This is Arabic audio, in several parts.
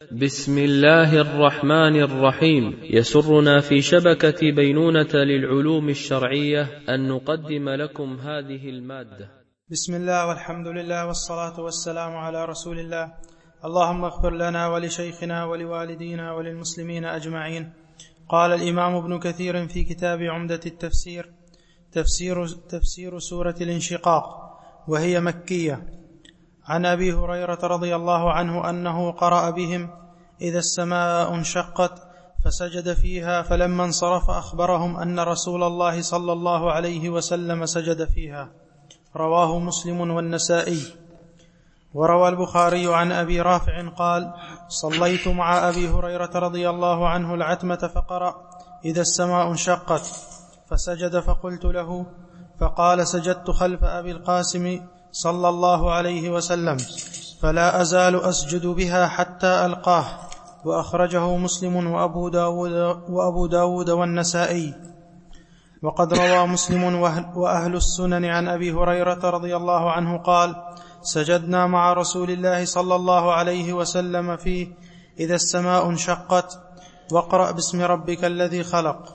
بسم الله الرحمن الرحيم. يسرنا في شبكة بينونة للعلوم الشرعية أن نقدم لكم هذه المادة. بسم الله والحمد لله والصلاة والسلام على رسول الله. اللهم اغفر لنا ولشيخنا ولوالدينا وللمسلمين أجمعين. قال الإمام ابن كثير في كتاب عمدة التفسير تفسير سورة الانشقاق، وهي مكية، عن أبي هريرة رضي الله عنه أنه قرأ بهم: إذا السماء انشقت، فسجد فيها، فلما انصرف أخبرهم أن رسول الله صلى الله عليه وسلم سجد فيها. رواه مسلم والنسائي. وروى البخاري عن أبي رافع قال: صليت مع أبي هريرة رضي الله عنه العتمة فقرأ: إذا السماء انشقت، فسجد، فقلت له، فقال: سجدت خلف أبي القاسم صلى الله عليه وسلم، فلا أزال أسجد بها حتى ألقاه. وأخرجه مسلم وأبو داود والنسائي. وقد روى مسلم وأهل السنن عن أبي هريرة رضي الله عنه قال: سجدنا مع رسول الله صلى الله عليه وسلم في إذا السماء انشقت، واقرأ باسم ربك الذي خلق.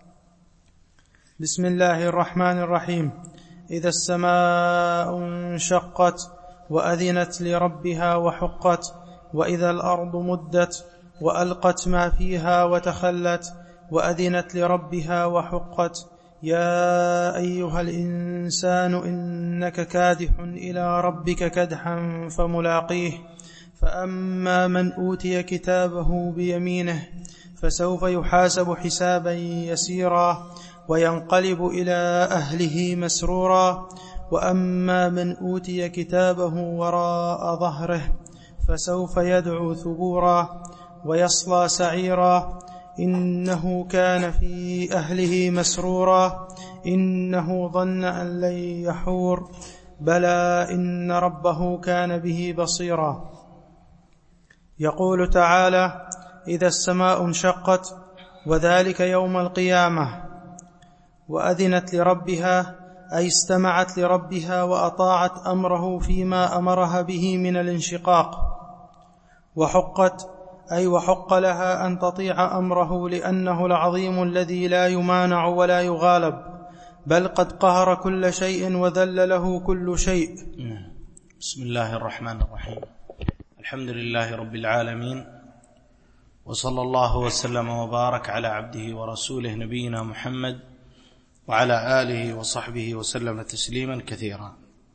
بسم الله الرحمن الرحيم. إذا السماء انشقت وأذنت لربها وحقت، وإذا الأرض مدت وألقت ما فيها وتخلت، وأذنت لربها وحقت. يا أيها الإنسان إنك كادح إلى ربك كدحا فملاقيه. فأما من أوتي كتابه بيمينه فسوف يحاسب حسابا يسيرا، وينقلب إلى أهله مسرورا. وأما من أوتي كتابه وراء ظهره فسوف يدعو ثبورا، ويصلى سعيرا. إنه كان في أهله مسرورا، إنه ظن أن لن يحور، بلى إن ربه كان به بصيرا. يقول تعالى: إذا السماء انشقت، وذلك يوم القيامة. وأذنت لربها أي استمعت لربها وأطاعت أمره فيما أمرها به من الانشقاق. وحقت أي وحق لها أن تطيع أمره، لأنه العظيم الذي لا يمانع ولا يغالب، بل قد قهر كل شيء وذل له كل شيء. بسم الله الرحمن الرحيم. الحمد لله رب العالمين، وصلى الله وسلم وبارك على عبده ورسوله نبينا محمد وعلى آله وصحبه وسلم تسليما كثيرا.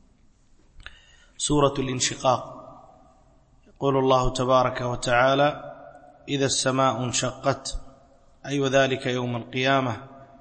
سورة الانشقاق. يقول الله تبارك وتعالى: إذا السماء انشقت، أي وذلك يوم القيامة.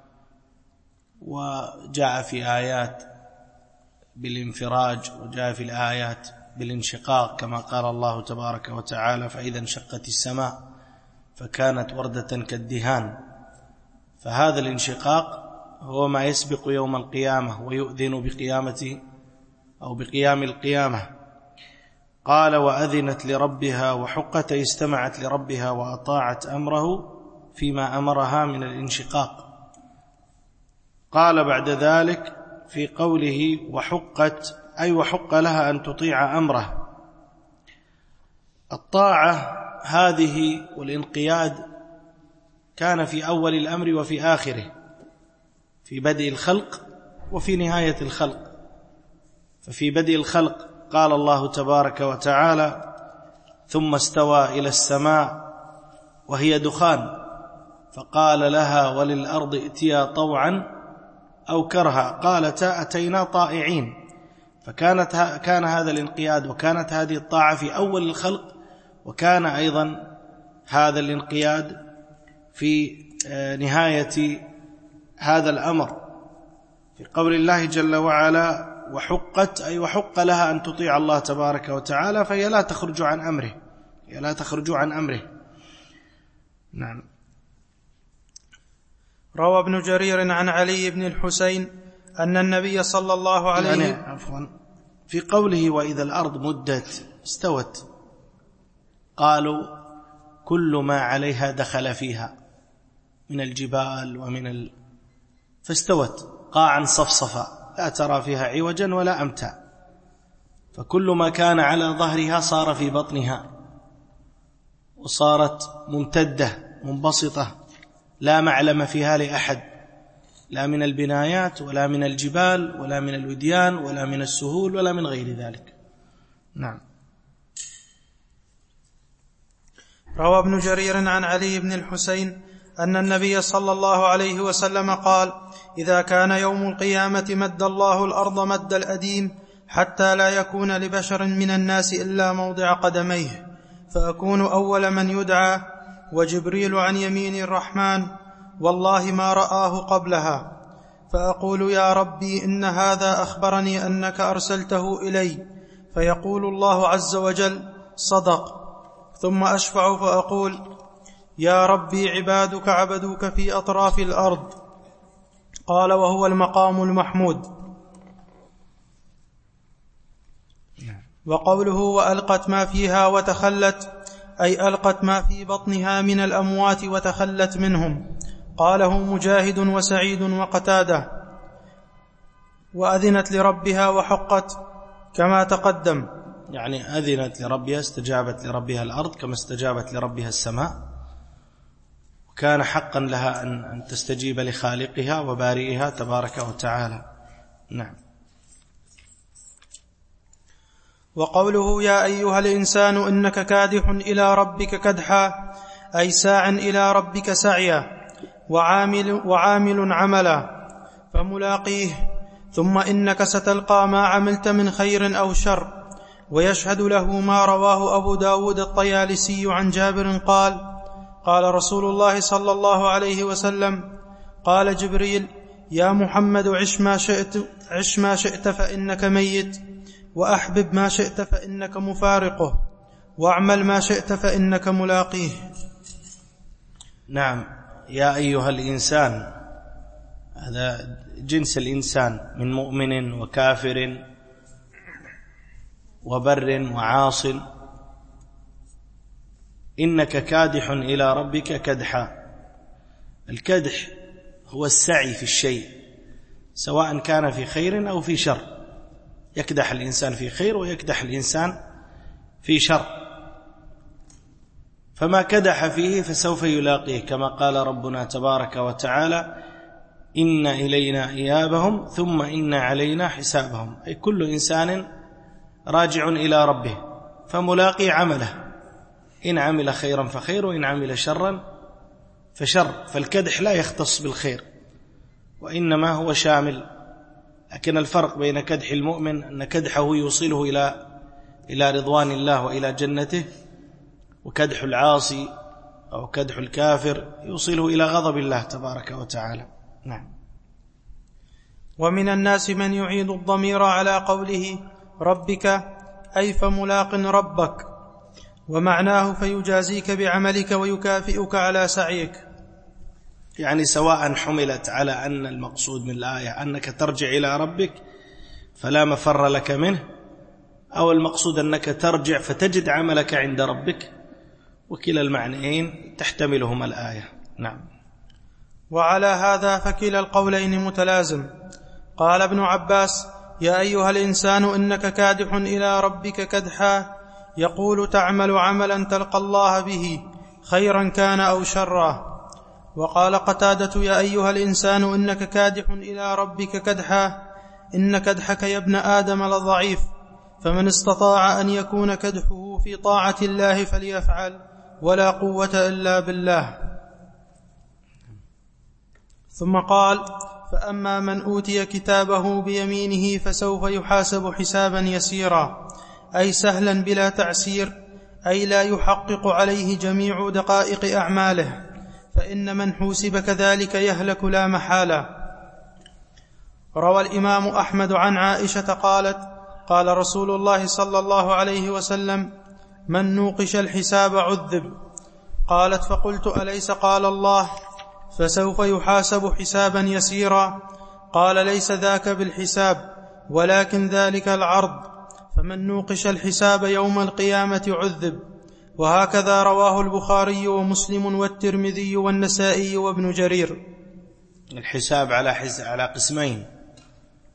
وجاء في آيات بالانفراج، وجاء في الآيات بالانشقاق، كما قال الله تبارك وتعالى: فإذا انشقت السماء فكانت وردة كالدهان. فهذا الانشقاق هو ما يسبق يوم القيامة ويؤذن بقيامته أو بقيام القيامة. قال: وأذنت لربها وحقت، استمعت لربها وأطاعت أمره فيما أمرها من الانشقاق. قال بعد ذلك في قوله وحقت، أي وحق لها أن تطيع أمره. الطاعة هذه والانقياد كان في أول الأمر وفي آخره، في بدء الخلق وفي نهاية الخلق. ففي بدء الخلق قال الله تبارك وتعالى: ثم استوى إلى السماء وهي دخان، فقال لها وللأرض ائتيا طوعا أو كرها، قالتا أتينا طائعين. كان هذا الانقياد وكانت هذه الطاعة في أول الخلق، وكان أيضا هذا الانقياد في نهاية هذا الأمر. في قول الله جل وعلا: وحقت، أي وحق لها أن تطيع الله تبارك وتعالى، فهي لا تخرج عن أمره، هي لا تخرج عن أمره. نعم. روى ابن جرير عن علي بن الحسين أن النبي صلى الله عليه عفوا في قوله: وإذا الأرض مدت استوت، قالوا كل ما عليها دخل فيها من الجبال فاستوت قاعا صفصفا لا ترى فيها عوجا ولا أمتا. فكل ما كان على ظهرها صار في بطنها، وصارت ممتدة منبسطة لا معلم فيها لأحد، لا من البنايات ولا من الجبال ولا من الوديان ولا من السهول ولا من غير ذلك. نعم. روى ابن جرير عن علي بن الحسين أن النبي صلى الله عليه وسلم قال: إذا كان يوم القيامة مد الله الأرض مد الأديم حتى لا يكون لبشر من الناس إلا موضع قدميه، فأكون أول من يدعى، وجبريل عن يمين الرحمن والله ما رآه قبلها، فأقول: يا ربي إن هذا أخبرني أنك أرسلته إلي، فيقول الله عز وجل: صدق. ثم أشفع فأقول: يا ربي عبادك عبدوك في أطراف الأرض. قال: وهو المقام المحمود. وقوله: وألقت ما فيها وتخلت، أي ألقت ما في بطنها من الأموات وتخلت منهم. قاله مجاهد وسعيد وقتادة. وأذنت لربها وحقت كما تقدم، يعني أذنت لربها، استجابت لربها الأرض كما استجابت لربها السماء، وكان حقا لها أن تستجيب لخالقها وبارئها تبارك وتعالى. نعم. وقوله: يا أيها الإنسان إنك كادح إلى ربك كدحا، أي ساع إلى ربك سعيا، وعامل عملا، فملاقيه، ثم إنك ستلقى ما عملت من خير أو شر. ويشهد له ما رواه أبو داود الطيالسي عن جابر قال: قال رسول الله صلى الله عليه وسلم: قال جبريل: يا محمد عش ما شئت فإنك ميت، وأحبب ما شئت فإنك مفارقه، واعمل ما شئت فإنك ملاقيه. نعم. يا أيها الإنسان، هذا جنس الإنسان من مؤمن وكافر وبر وعاص، إنك كادح إلى ربك كدحا. الكدح هو السعي في الشيء سواء كان في خير أو في شر، يكدح الإنسان في خير ويكدح الإنسان في شر، فما كدح فيه فسوف يلاقيه، كما قال ربنا تبارك وتعالى: إن إلينا إيابهم ثم إن علينا حسابهم. أي كل إنسان راجع إلى ربه فملاقي عمله، إن عمل خيرا فخير وإن عمل شرا فشر. فالكدح لا يختص بالخير وإنما هو شامل، لكن الفرق بين كدح المؤمن أن كدحه يوصله إلى رضوان الله وإلى جنته، وكدح العاصي أو كدح الكافر يوصله إلى غضب الله تبارك وتعالى. نعم. ومن الناس من يعيد الضمير على قوله ربك، أي فملاق ربك، ومعناه فيجازيك بعملك ويكافئك على سعيك. يعني سواء حملت على أن المقصود من الآية أنك ترجع إلى ربك فلا مفر لك منه، أو المقصود أنك ترجع فتجد عملك عند ربك، وكلا المعنيين تحتملهما الآية. نعم. وعلى هذا فكلا القولين متلازم. قال ابن عباس: يا أيها الإنسان إنك كادح إلى ربك كدحا، يقول تعمل عملا تلقى الله به، خيرا كان أو شرا. وقال قتادة: يا أيها الإنسان إنك كادح إلى ربك كدحا، إن كدحك يا ابن آدم لضعيف، فمن استطاع أن يكون كدحه في طاعة الله فليفعل، ولا قوة إلا بالله. ثم قال: فأما من أوتي كتابه بيمينه فسوف يحاسب حسابا يسيرا، أي سهلا بلا تعسير، أي لا يحقق عليه جميع دقائق أعماله، فإن من حوسب كذلك يهلك لا محالة. روى الإمام أحمد عن عائشة قالت: قال رسول الله صلى الله عليه وسلم: من نوقش الحساب عذب. قالت: فقلت: أليس قال الله فسوف يحاسب حسابا يسيرا؟ قال: ليس ذاك بالحساب، ولكن ذلك العرض، فمن نوقش الحساب يوم القيامة عذب. وهكذا رواه البخاري ومسلم والترمذي والنسائي وابن جرير. الحساب على قسمين: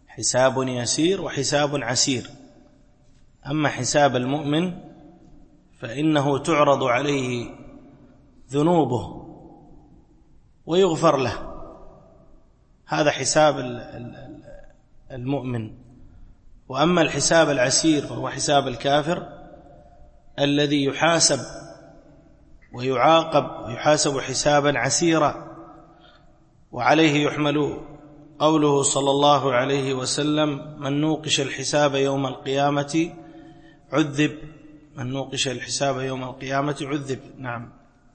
حساب يسير وحساب عسير. أما حساب المؤمن فإنه تعرض عليه ذنوبه ويغفر له. هذا حساب المؤمن. وأما الحساب العسير فهو حساب الكافر الذي يحاسب ويعاقب ويحاسب حسابا عسيرا. وعليه يحمل قوله صلى الله عليه وسلم: من نوقش الحساب يوم القيامة عذب. من نوقش الحساب يوم القيامة عذب. نعم.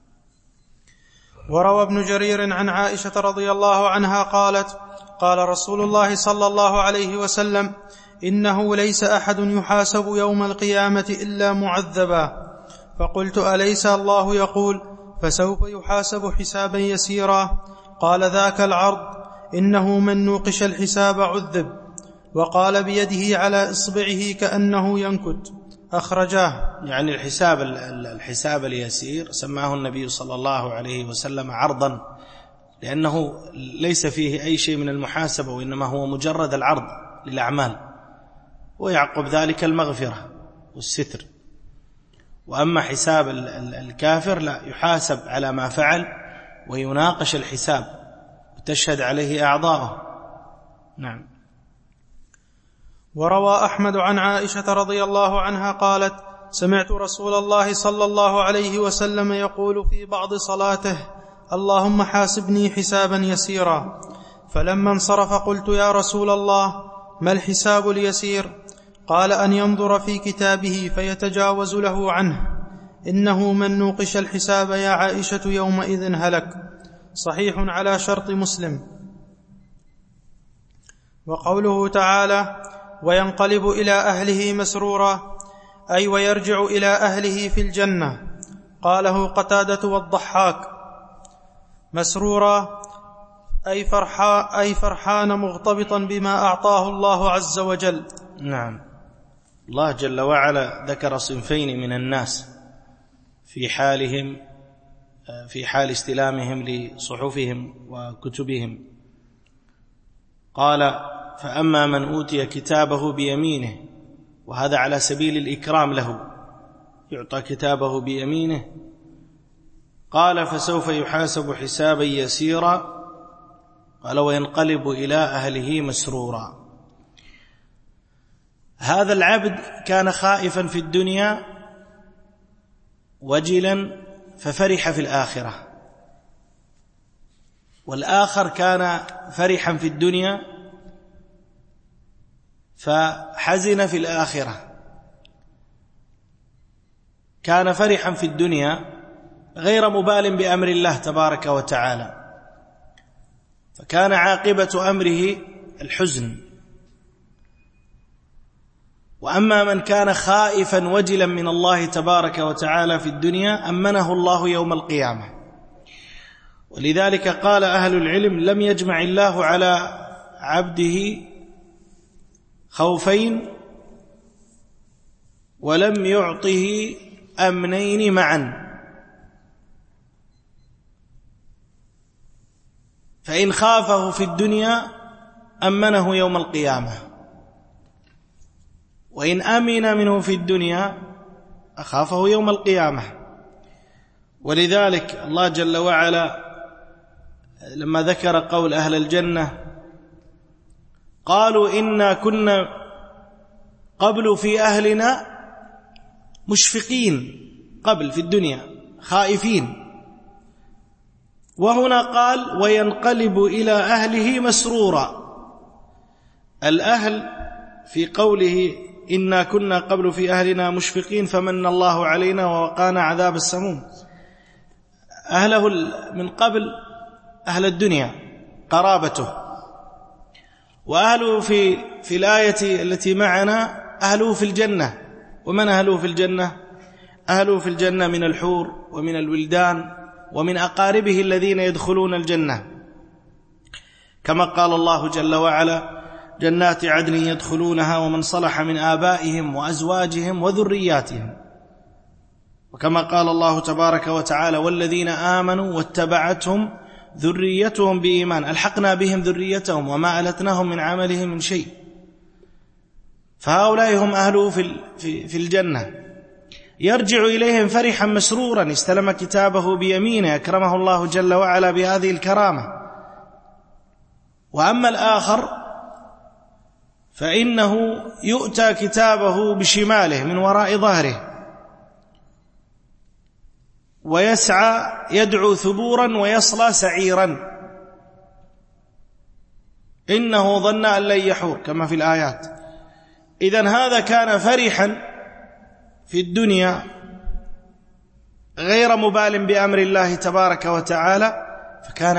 وروى ابن جرير عن عائشة رضي الله عنها قالت: قال رسول الله صلى الله عليه وسلم: إنه ليس أحد يحاسب يوم القيامة إلا معذبا. فقلت: أليس الله يقول: فسوف يحاسب حسابا يسيرا؟ قال: ذاك العرض، إنه من نوقش الحساب عذب. وقال بيده على إصبعه كأنه ينكت. أخرجاه. يعني الحساب اليسير سماه النبي صلى الله عليه وسلم عرضا، لأنه ليس فيه أي شيء من المحاسبة، وإنما هو مجرد العرض للأعمال، ويعقب ذلك المغفرة والستر. وأما حساب الكافر لا، يحاسب على ما فعل ويناقش الحساب وتشهد عليه أعضاؤه. نعم. وروى أحمد عن عائشة رضي الله عنها قالت: سمعت رسول الله صلى الله عليه وسلم يقول في بعض صلاته: اللهم حاسبني حسابا يسيرا. فلما انصرف قلت: يا رسول الله، ما الحساب اليسير؟ قال: أن ينظر في كتابه فيتجاوز له عنه. إنه من نوقش الحساب يا عائشة يومئذ هلك. صحيح على شرط مسلم. وقوله تعالى: وينقلب إلى أهله مسرورا، أي ويرجع إلى أهله في الجنة. قاله قتادة والضحاك. مسرورا أي فرحان مغتبطا بما أعطاه الله عز وجل. نعم. الله جل وعلا ذكر صنفين من الناس في حال استلامهم لصحفهم وكتبهم. قال: فأما من أوتي كتابه بيمينه، وهذا على سبيل الإكرام له، يعطى كتابه بيمينه. قال: فسوف يحاسب حسابا يسيرا. قال: وينقلب إلى أهله مسرورا. هذا العبد كان خائفا في الدنيا وجلا ففرح في الآخرة، والآخر كان فرحا في الدنيا فحزن في الآخرة. كان فرحا في الدنيا غير مبال بأمر الله تبارك وتعالى، فكان عاقبة أمره الحزن. وأما من كان خائفا وجلا من الله تبارك وتعالى في الدنيا أمنه الله يوم القيامة. ولذلك قال أهل العلم: لم يجمع الله على عبده خوفين ولم يعطه أمنين معا. فإن خافه في الدنيا أمنه يوم القيامة، وإن أمن منه في الدنيا أخافه يوم القيامة. ولذلك الله جل وعلا لما ذكر قول أهل الجنة قالوا: إنا كنا قبل في أهلنا مشفقين، قبل في الدنيا خائفين. وهنا قال: وينقلب إلى أهله مسرورا. الأهل في قوله إنا كنا قبل في أهلنا مشفقين فمن الله علينا ووقانا عذاب السموم. أهله من قبل أهل الدنيا قرابته، وأهله في الآية التي معنا أهله في الجنة. ومن أهله في الجنة؟ أهله في الجنة من الحور ومن الولدان ومن أقاربه الذين يدخلون الجنة، كما قال الله جل وعلا: جنات عدن يدخلونها ومن صلح من آبائهم وأزواجهم وذرياتهم. وكما قال الله تبارك وتعالى: والذين آمنوا واتبعتهم ذريتهم بإيمان ألحقنا بهم ذريتهم وما ألتناهم من عملهم من شيء. فهؤلاء هم أهله في الجنة. يرجع إليهم فرحا مسرورا، استلم كتابه بيمينه، أكرمه الله جل وعلا بهذه الكرامة. وأما الآخر فإنه يؤتى كتابه بشماله من وراء ظهره، ويسعى يدعو ثبورا ويصلى سعيرا، إنه ظن أن لن يحور، كما في الآيات. إذن هذا كان فرحا في الدنيا غير مبال بأمر الله تبارك وتعالى، فكان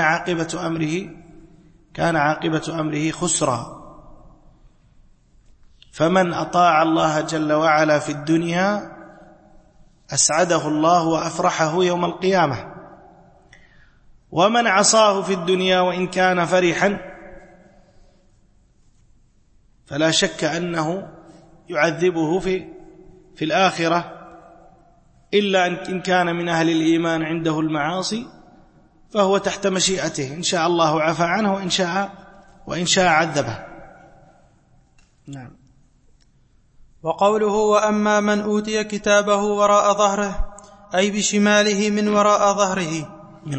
عاقبة أمره خسرا. فمن أطاع الله جل وعلا في الدنيا أسعده الله وأفرحه يوم القيامة، ومن عصاه في الدنيا وإن كان فرحا فلا شك أنه يعذبه في الآخرة، إلا إن كان من أهل الإيمان عنده المعاصي فهو تحت مشيئته، إن شاء الله عفى عنه وإن شاء عذبه. نعم. وقوله وأما من أوتي كتابه وراء ظهره أي بشماله من وراء ظهره،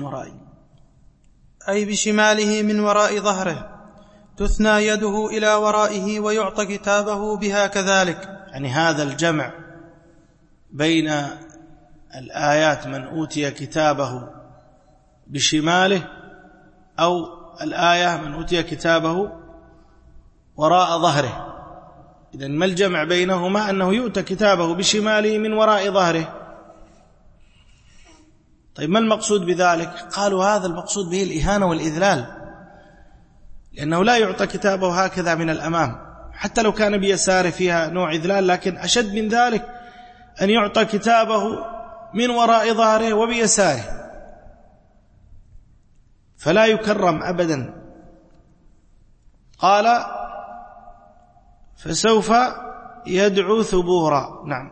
أي بشماله من وراء ظهره، تثنى يده إلى ورائه ويعطى كتابه بها كذلك. يعني هذا الجمع بين الآيات من أوتي كتابه بشماله أو الآية من أوتي كتابه وراء ظهره. إذن ما الجمع بينهما؟ أنه يؤتى كتابه بشماله من وراء ظهره. طيب ما المقصود بذلك؟ قالوا هذا المقصود به الإهانة والإذلال، لأنه لا يعطى كتابه هكذا من الأمام، حتى لو كان بيساره فيها نوع إذلال، لكن أشد من ذلك أن يعطى كتابه من وراء ظهره وبيساره، فلا يكرم أبدا. قال فسوف يدعو ثبورا. نعم.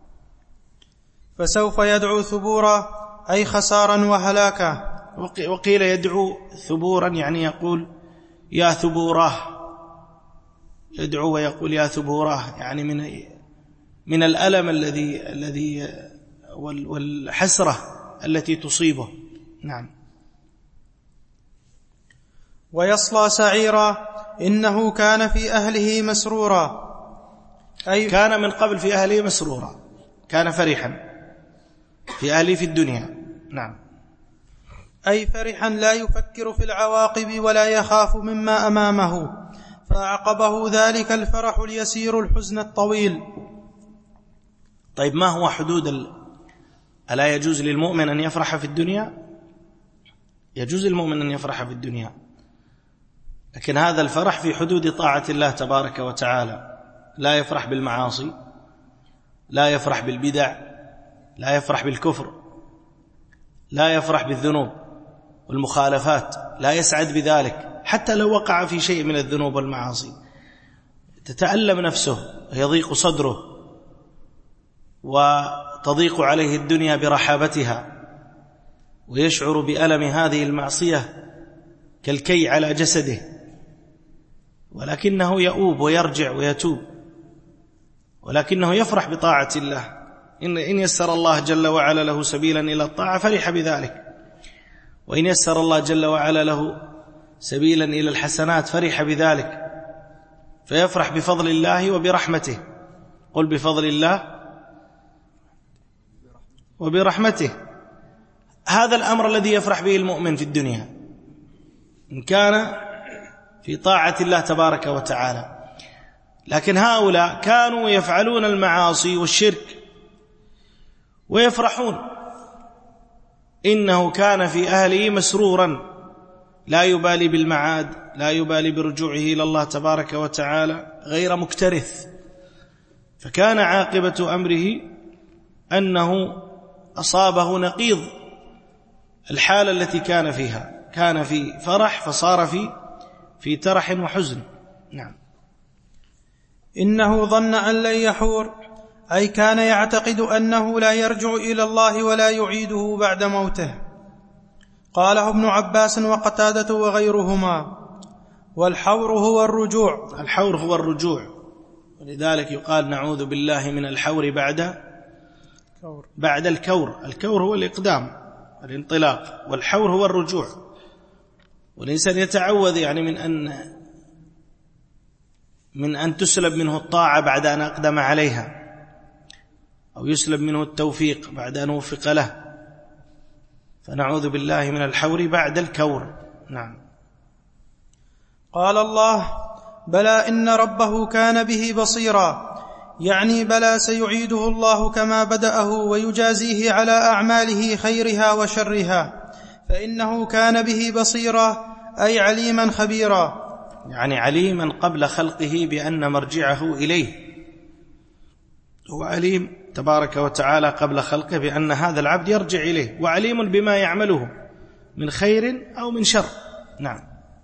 فسوف يدعو ثبورا أي خسارا وهلاكا. وقيل يدعو ثبورا يعني يقول يا ثبوراه، يدعو ويقول يا ثبوراه، يعني من الألم الذي والحسرة التي تصيبه. نعم. ويصلى سعيرا إنه كان في أهله مسرورا، أي كان من قبل في أهله مسرورا، كان فرحا في أهله في الدنيا. نعم. أي فرحا لا يفكر في العواقب ولا يخاف مما أمامه، فأعقبه ذلك الفرح اليسير الحزن الطويل. طيب ما هو حدود ألا يجوز للمؤمن أن يفرح في الدنيا؟ يجوز للمؤمن أن يفرح في الدنيا، لكن هذا الفرح في حدود طاعة الله تبارك وتعالى. لا يفرح بالمعاصي، لا يفرح بالبدع، لا يفرح بالكفر، لا يفرح بالذنوب والمخالفات، لا يسعد بذلك، حتى لو وقع في شيء من الذنوب والمعاصي تتألم نفسه ويضيق صدره وتضيق عليه الدنيا برحابتها، ويشعر بألم هذه المعصية كالكي على جسده، ولكنه يؤوب ويرجع ويتوب، ولكنه يفرح بطاعة الله. إن يسر الله جل وعلا له سبيلا إلى الطاعة فرح بذلك، وإن يسر الله جل وعلا له سبيلا إلى الحسنات فرح بذلك، فيفرح بفضل الله وبرحمته. قل بفضل الله وبرحمته. هذا الأمر الذي يفرح به المؤمن في الدنيا إن كان في طاعة الله تبارك وتعالى. لكن هؤلاء كانوا يفعلون المعاصي والشرك ويفرحون. إنه كان في أهله مسرورا، لا يبالي بالمعاد، لا يبالي برجوعه إلى الله تبارك وتعالى، غير مكترث. فكان عاقبة أمره أنه أصابه نقيض الحالة التي كان فيها، كان في فرح فصار في ترح وحزن. نعم. إنه ظن أن لن يحور، أي كان يعتقد أنه لا يرجع إلى الله ولا يعيده بعد موته. قاله ابن عباس وقتادة وغيرهما. والحور هو الرجوع. الحور هو الرجوع، ولذلك يقال نعوذ بالله من الحور بعد بعد الكور. الكور هو الإقدام، الانطلاق، والحور هو الرجوع. والإنسان يتعوذ يعني من أن تسلب منه الطاعة بعد أن أقدم عليها، أو يسلب منه التوفيق بعد أن وفق له، فنعوذ بالله من الحور بعد الكور. نعم. قال الله: بلى إن ربه كان به بصيرا، يعني بلى سيعيده الله كما بدأه ويجازيه على أعماله خيرها وشرها، فإنه كان به بصيرا أي عليما خبيرا، يعني عليما قبل خلقه بأن مرجعه إليه. هو عليم تبارك وتعالى قبل خلقه بأن هذا العبد يرجع إليه، وعليم بما يعمله من خير أو من شر. نعم.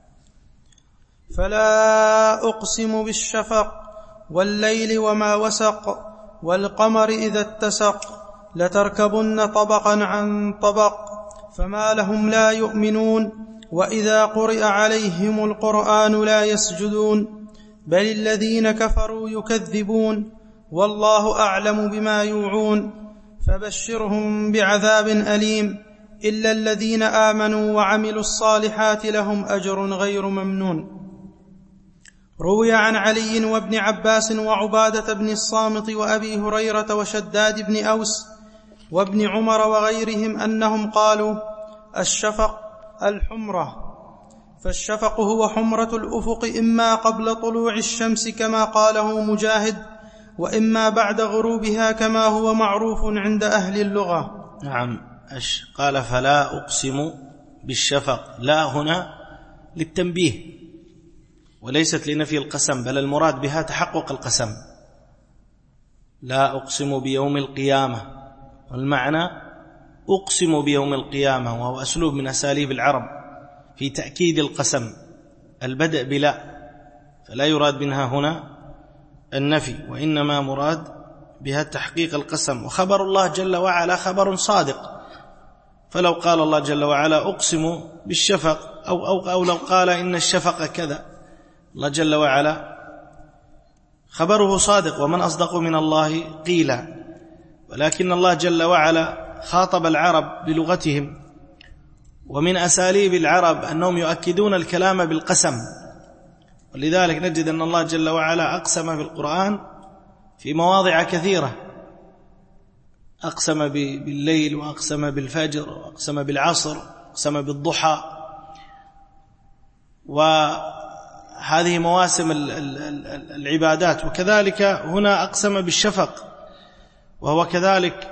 فلا أقسم بالشفق والليل وما وسق والقمر إذا اتسق لتركبن طبقا عن طبق فما لهم لا يؤمنون وإذا قرئ عليهم القرآن لا يسجدون بل الذين كفروا يكذبون والله أعلم بما يوعون فبشرهم بعذاب أليم إلا الذين آمنوا وعملوا الصالحات لهم أجر غير ممنون. روي عن علي وابن عباس وعبادة بن الصامت وأبي هريرة وشداد بن أوس وابن عمر وغيرهم أنهم قالوا: الشفق الحمرة، فالشفق هو حمرة الأفق إما قبل طلوع الشمس كما قاله مجاهد، وإما بعد غروبها كما هو معروف عند أهل اللغة. نعم. قال: فلا أقسم بالشفق، لا هنا للتنبيه وليست لنفي القسم، بل المراد بها تحقق القسم. لا أقسم بيوم القيامة، والمعنى أقسم بيوم القيامة، وهو أسلوب من أساليب العرب في تأكيد القسم، البدء بلا، فلا يراد منها هنا النفي، وإنما مراد بها تحقيق القسم. وخبر الله جل وعلا خبر صادق، فلو قال الله جل وعلا أقسم بالشفق أو لو قال إن الشفق كذا، الله جل وعلا خبره صادق، ومن أصدق من الله قيلا. ولكن الله جل وعلا خاطب العرب بلغتهم، ومن أساليب العرب أنهم يؤكدون الكلام بالقسم، ولذلك نجد أن الله جل وعلا أقسم بالقرآن في مواضع كثيرة، أقسم بالليل، وأقسم بالفجر، وأقسم بالعصر، وأقسم بالضحى، وهذه مواسم العبادات. وكذلك هنا أقسم بالشفق، وهو كذلك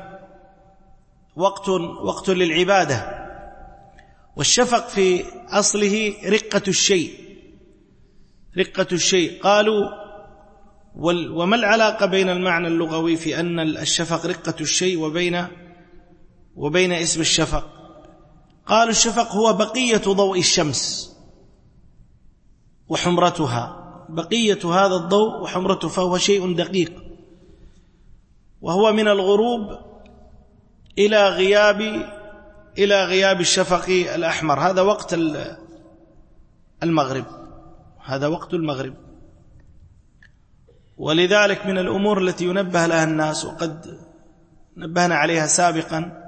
وقت للعبادة. والشفق في أصله رقة الشيء. قالوا: وما العلاقة بين المعنى اللغوي في أن الشفق رقة الشيء وبين اسم الشفق؟ قالوا: الشفق هو بقية ضوء الشمس وحمرتها، بقية هذا الضوء وحمرته، فهو شيء دقيق، وهو من الغروب إلى غياب الشفق الأحمر. هذا وقت المغرب. ولذلك من الأمور التي ينبه لها الناس، وقد نبهنا عليها سابقا،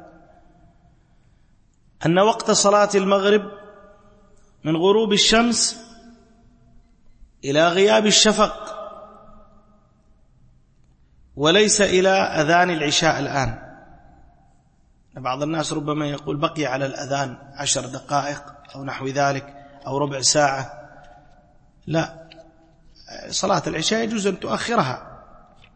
أن وقت صلاة المغرب من غروب الشمس إلى غياب الشفق، وليس إلى أذان العشاء الآن. بعض الناس ربما يقول بقي على الأذان 10 دقائق أو نحو ذلك أو ربع ساعة. لا، صلاة العشاء يجوز أن تؤخرها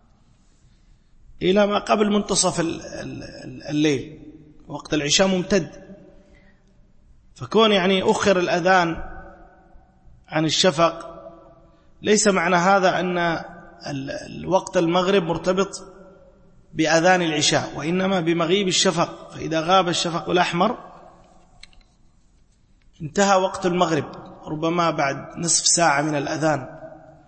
إلى ما قبل منتصف الليل، وقت العشاء ممتد. فكون يعني أخر الأذان عن الشفق، ليس معنى هذا أن الوقت المغرب مرتبط بأذان العشاء، وإنما بمغيب الشفق. فإذا غاب الشفق الأحمر انتهى وقت المغرب، ربما بعد نصف ساعة من الأذان.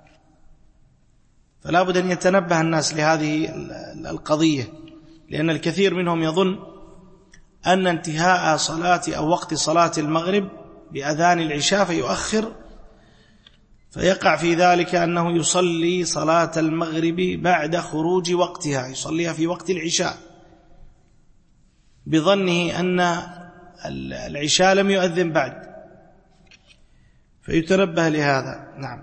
فلا بد أن يتنبه الناس لهذه القضية، لأن الكثير منهم يظن أن انتهاء صلاة أو وقت صلاة المغرب بأذان العشاء فيؤخر، فيقع في ذلك أنه يصلي صلاة المغرب بعد خروج وقتها، يصليها في وقت العشاء، بظنه أن العشاء لم يؤذن بعد، فيتنبه لهذا. نعم.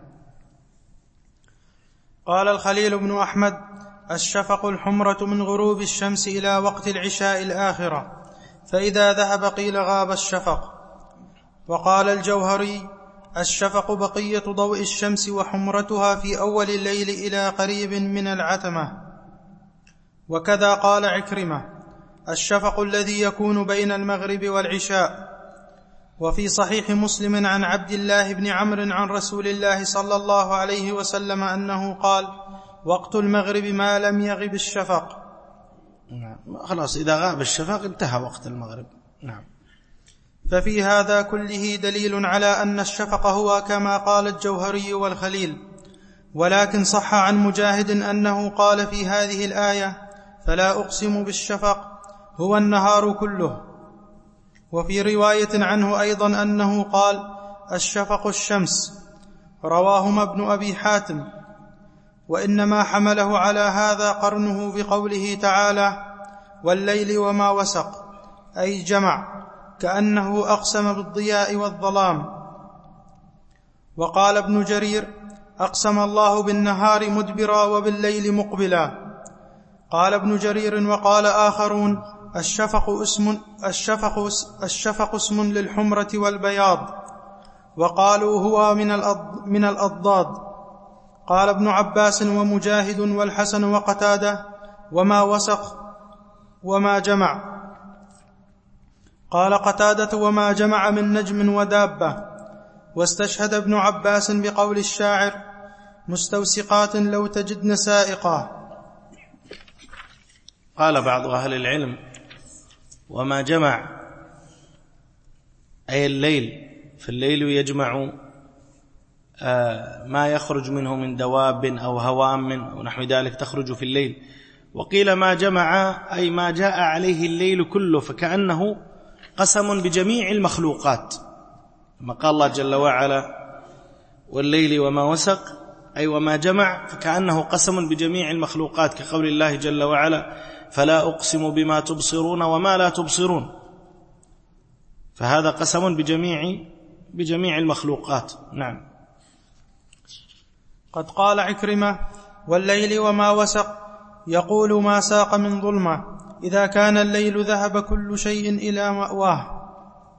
قال الخليل بن أحمد: الشفق الحمرة من غروب الشمس إلى وقت العشاء الآخرة، فإذا ذهب قيل غاب الشفق. وقال الجوهري: الشفق بقية ضوء الشمس وحمرتها في أول الليل إلى قريب من العتمة. وكذا قال عكرمة: الشفق الذي يكون بين المغرب والعشاء. وفي صحيح مسلم عن عبد الله بن عمرو عن رسول الله صلى الله عليه وسلم أنه قال: وقت المغرب ما لم يغب الشفق. خلاص، إذا غاب الشفق انتهى وقت المغرب. نعم. ففي هذا كله دليل على أن الشفق هو كما قال الجوهري والخليل. ولكن صح عن مجاهد أنه قال في هذه الآية: فلا أقسم بالشفق، هو النهار كله. وفي رواية عنه أيضا أنه قال: الشفق الشمس. رواهما ابن أبي حاتم. وإنما حمله على هذا قرنه بقوله تعالى: والليل وما وسق، أي جمع، كأنه أقسم بالضياء والظلام. وقال ابن جرير: أقسم الله بالنهار مدبرا وبالليل مقبلا. قال ابن جرير وقال آخرون: الشفق اسم للحمرة والبياض، وقالوا هو من الأضداد. قال ابن عباس ومجاهد والحسن وقتادة: وما وسق وما جمع. قال قتادة: وما جمع من نجم ودابة. واستشهد ابن عباس بقول الشاعر: مستوسقات لو تجدن سائقا. قال بعض أهل العلم: وما جمع أي الليل، فالليل يجمع ما يخرج منه من دواب أو هوام أو نحو ذلك تخرج في الليل. وقيل ما جمع أي ما جاء عليه الليل كله، فكأنه قسم بجميع المخلوقات، كما قال الله جل وعلا: والليل وما وسق، أي وما جمع، فكأنه قسم بجميع المخلوقات، كقول الله جل وعلا: فلا أقسم بما تبصرون وما لا تبصرون. فهذا قسم بجميع المخلوقات. نعم. قد قال عكرمة: والليل وما وسق، يقول ما ساق من ظلمة، إذا كان الليل ذهب كل شيء إلى مأواه.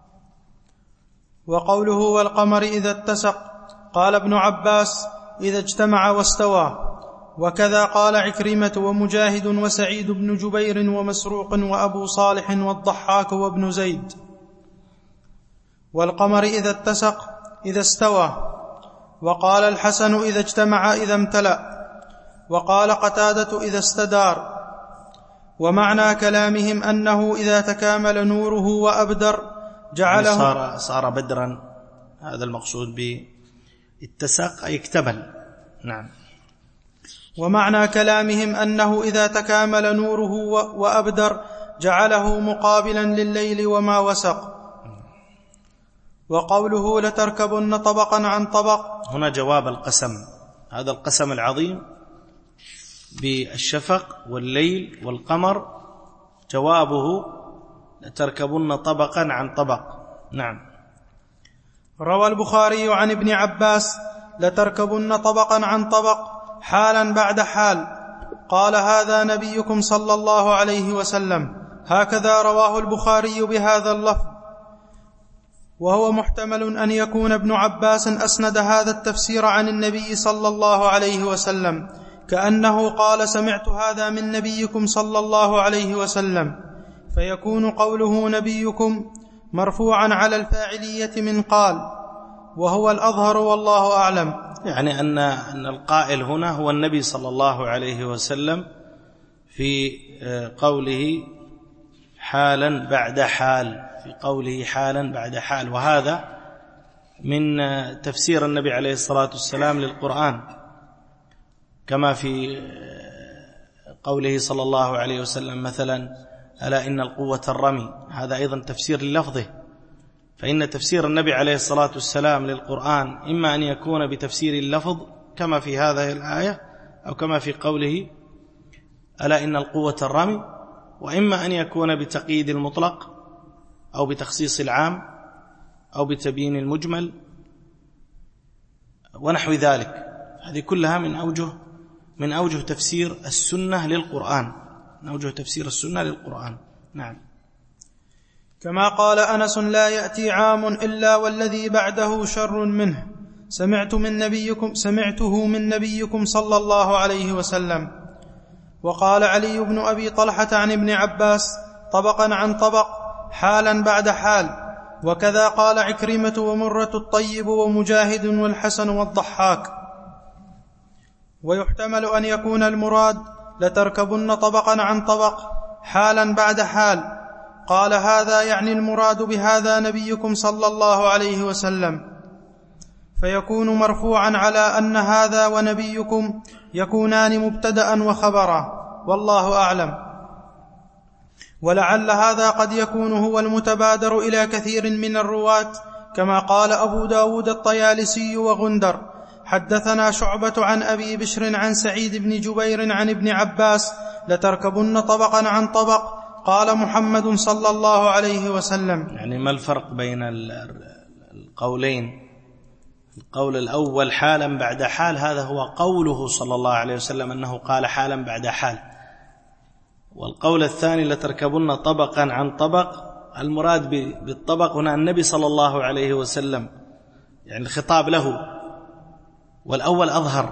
وقوله والقمر إذا اتسق، قال ابن عباس: إذا اجتمع واستوى. وكذا قال عكرمة ومجاهد وسعيد بن جبير ومسروق وأبو صالح والضحاك وابن زيد. والقمر إذا اتسق إذا استوى. وقال الحسن: إذا اجتمع إذا امتلأ. وقال قتادة: إذا استدار. ومعنى كلامهم أنه إذا تكامل نوره وأبدر جعله صار بدرا. هذا المقصود باتسق أي اكتمل. نعم. ومعنى كلامهم أنه إذا تكامل نوره وأبدر جعله مقابلا لليل وما وسق. وقوله لتركبن طبقا عن طبق، هنا جواب القسم، هذا القسم العظيم بالشفق والليل والقمر، جوابه لتركبن طبقا عن طبق. نعم. روى البخاري عن ابن عباس: لتركبن طبقا عن طبق حالا بعد حال. قال: هذا نبيكم صلى الله عليه وسلم. هكذا رواه البخاري بهذا اللفظ. وهو محتمل أن يكون ابن عباس أسند هذا التفسير عن النبي صلى الله عليه وسلم، كأنه قال: سمعت هذا من نبيكم صلى الله عليه وسلم، فيكون قوله نبيكم مرفوعا على الفاعلية من قال، وهو الأظهر والله أعلم. يعني أن القائل هنا هو النبي صلى الله عليه وسلم في قوله حالا بعد حال، في قوله حالا بعد حال. وهذا من تفسير النبي عليه الصلاة والسلام للقرآن، كما في قوله صلى الله عليه وسلم مثلا: ألا إن القوة الرمي. هذا أيضا تفسير للفظه. فإن تفسير النبي عليه الصلاة والسلام للقرآن إما أن يكون بتفسير اللفظ كما في هذه الآية، أو كما في قوله: ألا إن القوة الرمي، وإما أن يكون بتقييد المطلق أو بتخصيص العام أو بتبيين المجمل ونحو ذلك. هذه كلها من أوجه تفسير السنة للقرآن، من أوجه تفسير السنة للقرآن. نعم. كما قال أنس: لا يأتي عام إلا والذي بعده شر منه، سمعته من نبيكم صلى الله عليه وسلم. وقال علي بن أبي طلحة عن ابن عباس: طبقا عن طبق، حالا بعد حال. وكذا قال عكرمة ومرة الطيب ومجاهد والحسن والضحاك. ويحتمل أن يكون المراد لتركبن طبقا عن طبق، حالا بعد حال. قال: هذا يعني المراد بهذا نبيكم صلى الله عليه وسلم، فيكون مرفوعا على أن هذا ونبيكم يكونان مبتدأ وخبرا، والله أعلم. ولعل هذا قد يكون هو المتبادر إلى كثير من الرواة، كما قال أبو داود الطيالسي وغندر: حدثنا شعبة عن أبي بشر عن سعيد بن جبير عن ابن عباس: لتركبن طبقا عن طبق. قال محمد صلى الله عليه وسلم. يعني ما الفرق بين القولين؟ القول الأول حالا بعد حال، هذا هو قوله صلى الله عليه وسلم أنه قال حالا بعد حال. والقول الثاني لتركبن طبقا عن طبق، المراد بالطبق هنا النبي صلى الله عليه وسلم، يعني الخطاب له. والأول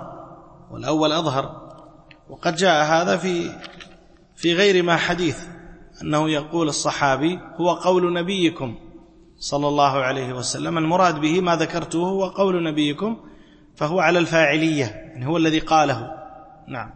أظهر. وقد جاء هذا في غير ما حديث، أنه يقول الصحابي: هو قول نبيكم صلى الله عليه وسلم. المراد به ما ذكرته هو قول نبيكم، فهو على الفاعلية، يعني هو الذي قاله. نعم.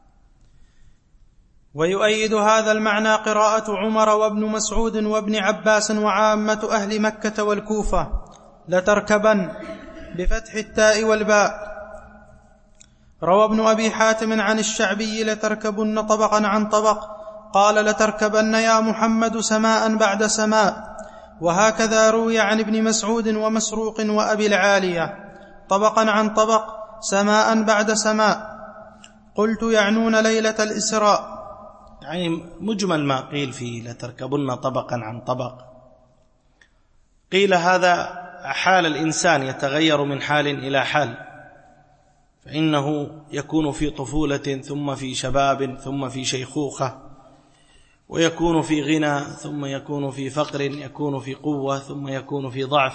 ويؤيد هذا المعنى قراءة عمر وابن مسعود وابن عباس وعامة أهل مكة والكوفة: لتركبن بفتح التاء والباء. روى ابن أبي حاتم عن الشعبي: لتركبن طبقا عن طبق. قال: لتركبن يا محمد سماء بعد سماء. وهكذا روي عن ابن مسعود ومسروق وأبي العالية: طبقا عن طبق، سماء بعد سماء. قلت: يعنون ليلة الإسراء. يعني مجمل ما قيل فيه لتركبن طبقا عن طبق. قيل هذا حال الإنسان يتغير من حال إلى حال، فإنه يكون في طفولة، ثم في شباب، ثم في شيخوخة، ويكون في غنى، ثم يكون في فقر، يكون في قوة، ثم يكون في ضعف،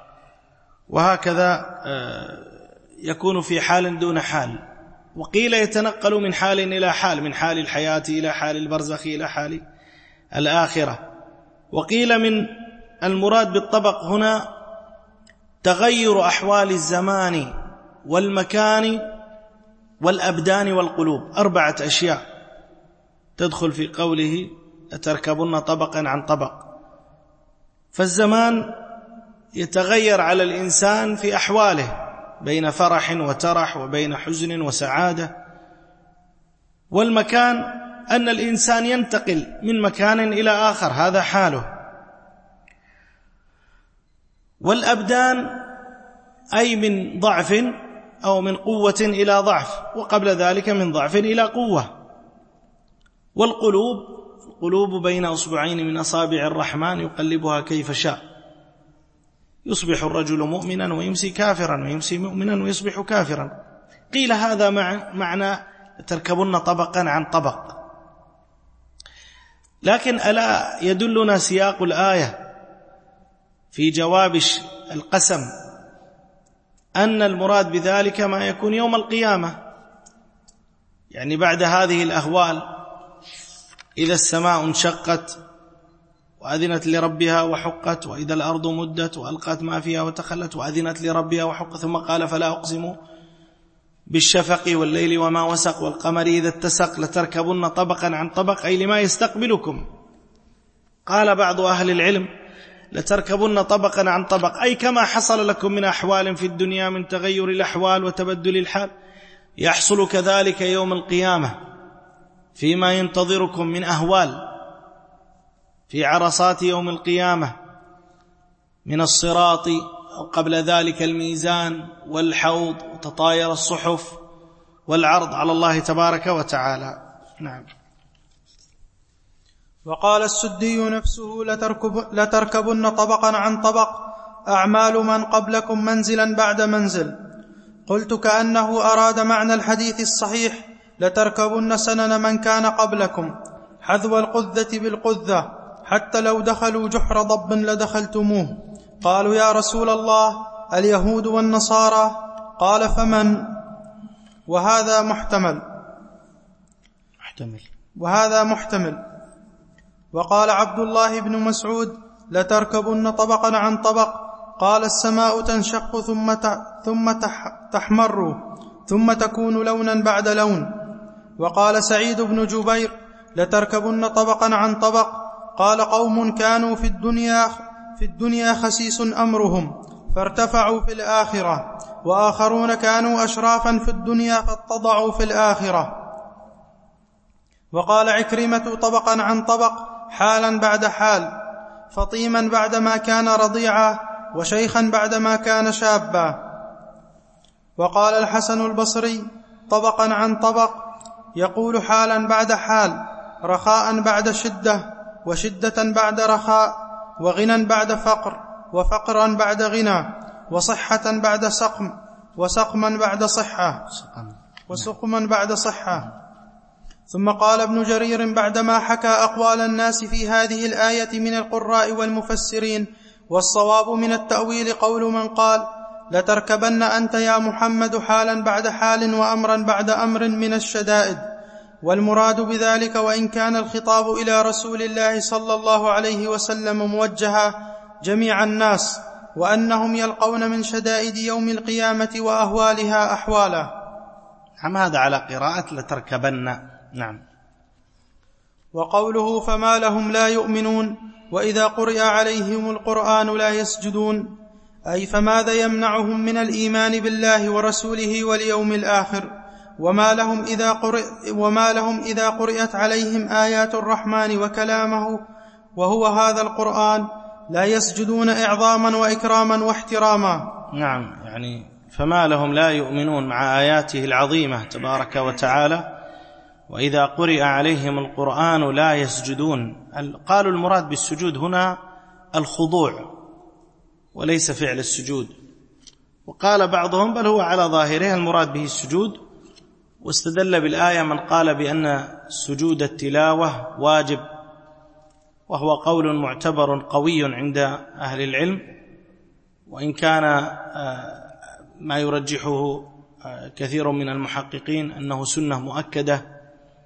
وهكذا يكون في حال دون حال. وقيل يتنقل من حال إلى حال، من حال الحياة إلى حال البرزخ إلى حال الآخرة. وقيل من المراد بالطبق هنا تغير أحوال الزمان والمكان والأبدان والقلوب، 4 أشياء تدخل في قوله لتركبن طبقا عن طبق. فالزمان يتغير على الإنسان في أحواله، بين فرح وترح، وبين حزن وسعادة. والمكان أن الإنسان ينتقل من مكان إلى آخر، هذا حاله. والأبدان أي من ضعف أو من قوة إلى ضعف، وقبل ذلك من ضعف إلى قوة. والقلوب بين أصبعين من أصابع الرحمن يقلبها كيف شاء، يصبح الرجل مؤمنا ويمسي كافرا، ويمسي مؤمنا ويصبح كافرا. قيل هذا معنى تركبن طبقا عن طبق. لكن ألا يدلنا سياق الآية في جواب القسم أن المراد بذلك ما يكون يوم القيامة، يعني بعد هذه الأهوال، إذا السماء انشقت وأذنت لربها وحقت، وإذا الأرض مدت وألقت ما فيها وتخلت وأذنت لربها وحقت، ثم قال: فلا أقسم بالشفق والليل وما وسق والقمر إذا اتسق، لتركبن طبقا عن طبق، أي لما يستقبلكم. قال بعض أهل العلم: لتركبن طبقا عن طبق، أي كما حصل لكم من أحوال في الدنيا من تغير الأحوال وتبدل الحال، يحصل كذلك يوم القيامة فيما ينتظركم من أهوال في عرصات يوم القيامة، من الصراط، وقبل ذلك الميزان والحوض وتطاير الصحف والعرض على الله تبارك وتعالى. نعم. وقال السدي نفسه لتركبن طبقا عن طبق أعمال من قبلكم منزلا بعد منزل. قلت كأنه أراد معنى الحديث الصحيح لتركبن سنن من كان قبلكم حذو القذة بالقذة حتى لو دخلوا جحر ضب لدخلتموه. قالوا يا رسول الله اليهود والنصارى؟ قال فمن؟ وهذا محتمل. وقال عبد الله بن مسعود لتركبن طبقا عن طبق. قال السماء تنشق ثم تحمر ثم تكون لونا بعد لون. وقال سعيد بن جبير لتركبن طبقا عن طبق. قال قوم كانوا في الدنيا خسيس أمرهم فارتفعوا في الآخرة، وآخرون كانوا أشرافا في الدنيا فاتضعوا في الآخرة. وقال عكرمة طبقا عن طبق حالا بعد حال، فطيما بعدما كان رضيعا، وشيخا بعدما كان شابا. وقال الحسن البصري طبقا عن طبق، يقول حالا بعد حال، رخاء بعد شدة، وشدة بعد رخاء، وغنى بعد فقر، وفقرا بعد غنى، وصحة بعد سقم، وسقما بعد صحة، وسقما بعد صحة. ثم قال ابن جرير بعدما حكى أقوال الناس في هذه الآية من القراء والمفسرين: والصواب من التأويل قول من قال: لتركبن أنت يا محمد حالا بعد حال وأمرا بعد أمر من الشدائد. والمراد بذلك وإن كان الخطاب إلى رسول الله صلى الله عليه وسلم موجها جميع الناس، وأنهم يلقون من شدائد يوم القيامة وأهوالها أحوالا. هذا على قراءة لتركبن. نعم. وقوله فما لهم لا يؤمنون وإذا قرئ عليهم القرآن لا يسجدون، أي فماذا يمنعهم من الإيمان بالله ورسوله واليوم الآخر؟ وما لهم إذا قرئت عليهم آيات الرحمن وكلامه وهو هذا القرآن لا يسجدون إعظاما وإكراما واحتراما. نعم، يعني فما لهم لا يؤمنون مع آياته العظيمة تبارك وتعالى، وإذا قرئ عليهم القرآن لا يسجدون. قالوا المراد بالسجود هنا الخضوع وليس فعل السجود، وقال بعضهم بل هو على ظاهره المراد به السجود، واستدل بالآية من قال بأن سجود التلاوة واجب، وهو قول معتبر قوي عند أهل العلم، وإن كان ما يرجحه كثير من المحققين أنه سنة مؤكدة.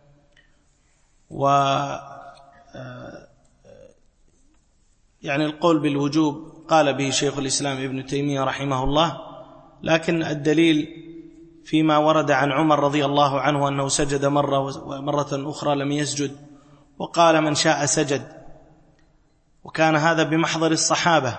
يعني القول بالوجوب قال به شيخ الإسلام ابن تيمية رحمه الله، لكن الدليل فيما ورد عن عمر رضي الله عنه أنه سجد مرة ومرة أخرى لم يسجد، وقال من شاء سجد، وكان هذا بمحضر الصحابة،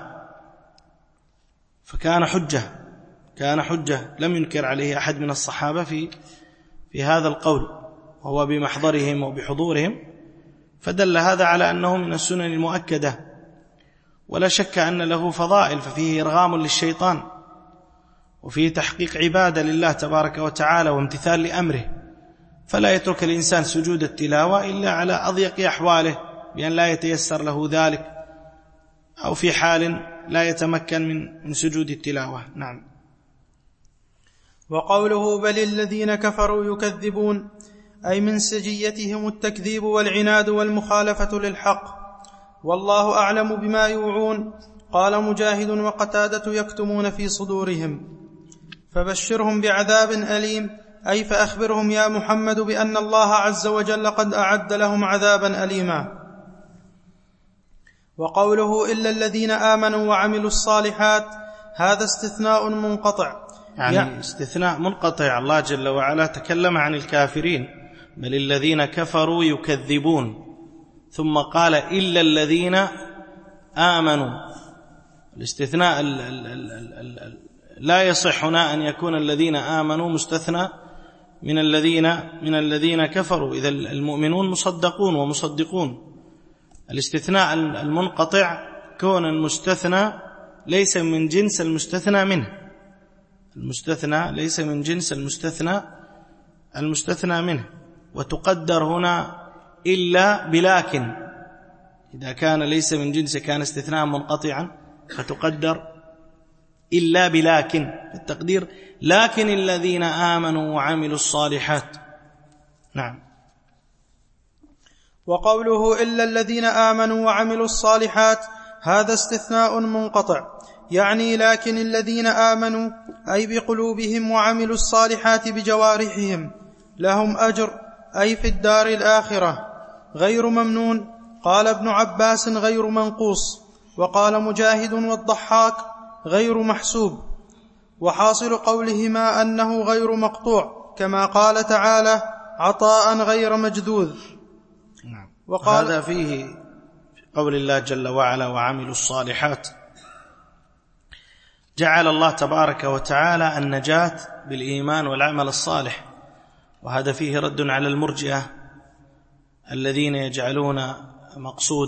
فكان حجة لم ينكر عليه أحد من الصحابة في هذا القول، وهو بمحضرهم وبحضورهم، فدل هذا على أنه من السنن المؤكدة، ولا شك أن له فضائل، ففيه إرغام للشيطان، وفيه تحقيق عبادة لله تبارك وتعالى وامتثال لأمره، فلا يترك الإنسان سجود التلاوة إلا على أضيق أحواله، بأن لا يتيسر له ذلك، أو في حال لا يتمكن من سجود التلاوة. نعم. وقوله بل الذين كفروا يكذبون، أي من سجيتهم التكذيب والعناد والمخالفة للحق، والله أعلم بما يوعون. قال مجاهد وقتادة يكتمون في صدورهم، فبشرهم بعذاب أليم، أي فأخبرهم يا محمد بأن الله عز وجل قد أعد لهم عذابا أليما. وقوله إلا الذين آمنوا وعملوا الصالحات، هذا استثناء منقطع، يعني استثناء منقطع. الله جل وعلا تكلم عن الكافرين بل الذين كفروا يكذبون، ثم قال إلا الذين آمنوا. الاستثناء لا يصح هنا أن يكون الذين آمنوا مستثنى من الذين كفروا، إذا المؤمنون مصدقون ومصدقون. الاستثناء المنقطع كون المستثنى ليس من جنس المستثنى منه، المستثنى ليس من جنس المستثنى منه، وتقدر هنا إلا بلكن، إذا كان ليس من جنسه كان استثناء منقطعا، فتقدر إلا بلكن، التقدير لكن الذين آمنوا وعملوا الصالحات. نعم. وقوله إلا الذين آمنوا وعملوا الصالحات هذا استثناء منقطع، يعني لكن الذين آمنوا أي بقلوبهم وعملوا الصالحات بجوارحهم لهم أجر، أي في الدار الآخرة، غير ممنون. قال ابن عباس غير منقوص، وقال مجاهد والضحاك غير محسوب. وحاصل قولهما أنه غير مقطوع، كما قال تعالى عطاء غير مجذوذ. وقال هذا فيه قول الله جل وعلا وعملوا الصالحات، جعل الله تبارك وتعالى النجاة بالإيمان والعمل الصالح، وهذا فيه رد على المرجئة الذين يجعلون مقصود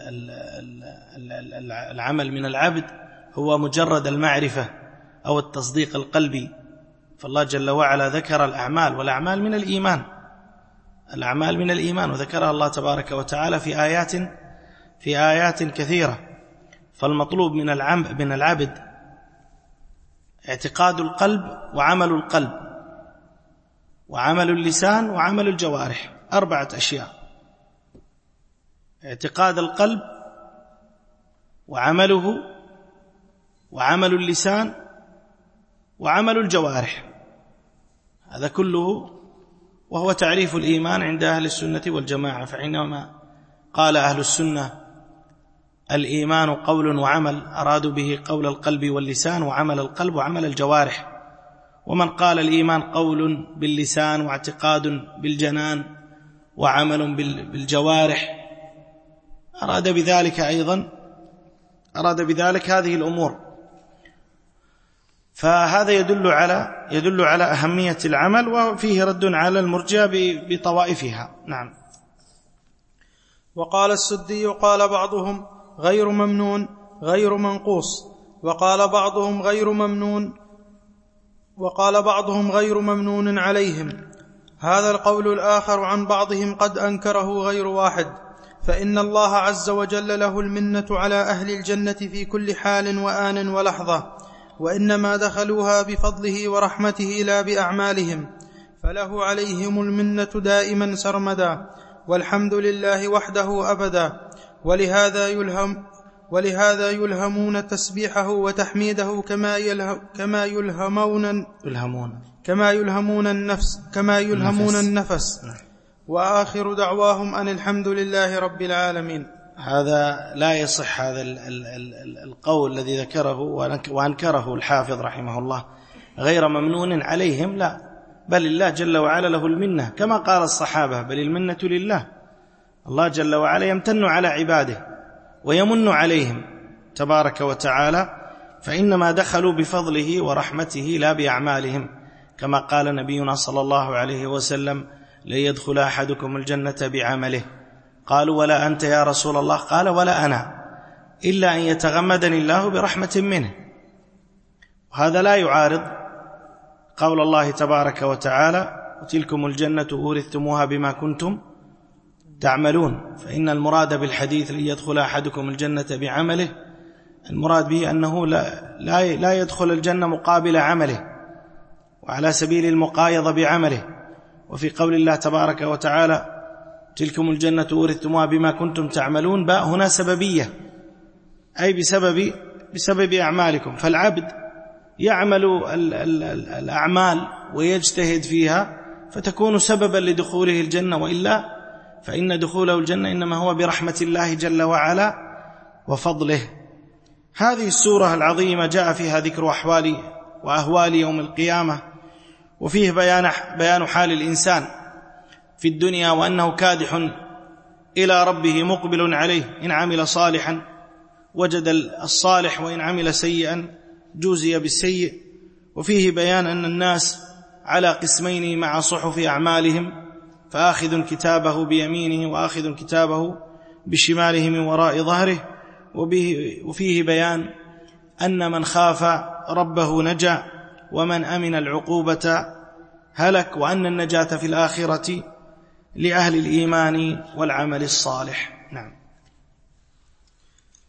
العمل من العبد هو مجرد المعرفة أو التصديق القلبي. فالله جل وعلا ذكر الأعمال، والأعمال من الإيمان، الأعمال من الإيمان، وذكرها الله تبارك وتعالى في آيات كثيرة. فالمطلوب من العبد اعتقاد القلب وعمل القلب وعمل اللسان وعمل الجوارح، 4 أشياء: اعتقاد القلب وعمله وعمل اللسان وعمل الجوارح، هذا كله وهو تعريف الإيمان عند أهل السنة والجماعة. فحينما قال أهل السنة الإيمان قول وعمل، أرادوا به قول القلب واللسان وعمل القلب وعمل الجوارح. ومن قال الإيمان قول باللسان واعتقاد بالجنان وعمل بالجوارح أراد بذلك هذه الأمور. فهذا يدل على أهمية العمل، وفيه رد على المرجئة بطوائفها. نعم. وقال السدي قال بعضهم غير ممنون غير منقوص، وقال بعضهم غير ممنون عليهم. هذا القول الآخر عن بعضهم قد أنكره غير واحد، فإن الله عز وجل له المنة على أهل الجنة في كل حال وآن ولحظة، وإنما دخلوها بفضله ورحمته لا بأعمالهم، فله عليهم المنة دائما سرمدا، والحمد لله وحده أبدا. ولهذا يلهمون تسبيحه وتحميده كما يلهمون النفس. وآخر دعواهم أن الحمد لله رب العالمين. هذا لا يصح، هذا القول الذي ذكره وأنكره الحافظ رحمه الله غير ممنون عليهم، لا، بل الله جل وعلا له المنة كما قال الصحابة، بل المنة لله. الله جل وعلا يمتن على عباده ويمن عليهم تبارك وتعالى، فإنما دخلوا بفضله ورحمته لا بأعمالهم، كما قال نبينا صلى الله عليه وسلم لن يدخل أحدكم الجنة بعمله. قالوا ولا أنت يا رسول الله؟ قال ولا أنا، إلا أن يتغمدني الله برحمة منه. وهذا لا يعارض قول الله تبارك وتعالى وتلكم الجنة أورثتموها بما كنتم تعملون. فإن المراد بالحديث لن يدخل أحدكم الجنة بعمله، المراد به أنه لا يدخل الجنة مقابل عمله وعلى سبيل المقايضة بعمله. وفي قول الله تبارك وتعالى تلكم الجنة أورثتموها بما كنتم تعملون، باء هنا سببية، أي بسبب أعمالكم. فالعبد يعمل الأعمال ويجتهد فيها فتكون سببا لدخوله الجنة، وإلا فإن دخوله الجنة إنما هو برحمة الله جل وعلا وفضله. هذه السورة العظيمة جاء فيها ذكر أحوال وأهوال يوم القيامة، وفيه بيان حال الإنسان في الدنيا، وأنه كادح إلى ربه مقبل عليه، إن عمل صالحا وجد الصالح، وإن عمل سيئا جوزي بالسيء. وفيه بيان أن الناس على قسمين مع صحف أعمالهم، فآخذ كتابه بيمينه وآخذ كتابه بشماله من وراء ظهره. وفيه بيان أن من خاف ربه نجا، ومن أمن العقوبة هلك، وأن النجاة في الآخرة لأهل الإيمان والعمل الصالح. نعم.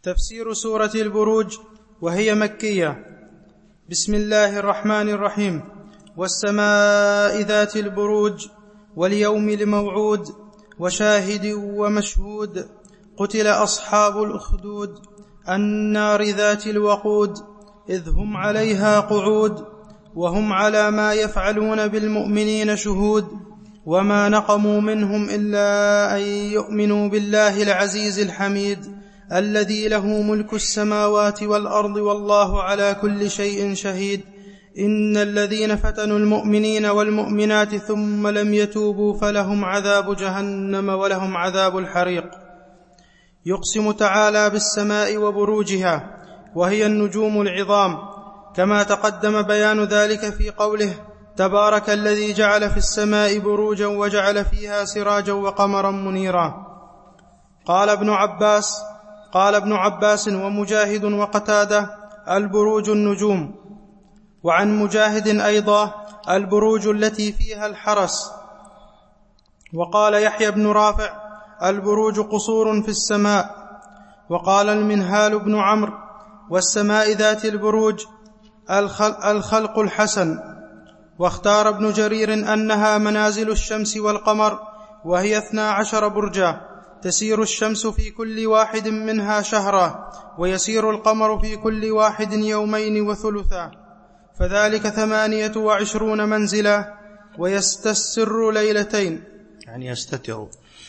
تفسير سورة البروج وهي مكية. بسم الله الرحمن الرحيم. والسماء ذات البروج واليوم الموعود وشاهد ومشهود قتل أصحاب الأخدود النار ذات الوقود إذ هم عليها قعود وهم على ما يفعلون بالمؤمنين شهود وما نقموا منهم إلا أن يؤمنوا بالله العزيز الحميد الذي له ملك السماوات والأرض والله على كل شيء شهيد. إن الذين فتنوا المؤمنين والمؤمنات ثم لم يتوبوا فلهم عذاب جهنم ولهم عذاب الحريق. يقسم تعالى بالسماء وبروجها وهي النجوم العظام، كما تقدم بيان ذلك في قوله تبارك الذي جعل في السماء بروجا وجعل فيها سراجا وقمرا منيرا. قال ابن عباس ومجاهد وقتادة البروج النجوم. وعن مجاهد أيضا البروج التي فيها الحرس. وقال يحيى بن رافع البروج قصور في السماء. وقال المنهال بن عمرو والسماء ذات البروج الخلق الحسن. واختار ابن جرير أنها منازل الشمس والقمر وهي 12 برجا، تسير الشمس في كل واحد منها شهرا ويسير القمر في كل واحد يومين وثلثا، فذلك 28 منزلا ويستسر ليلتين، يعني يستتر.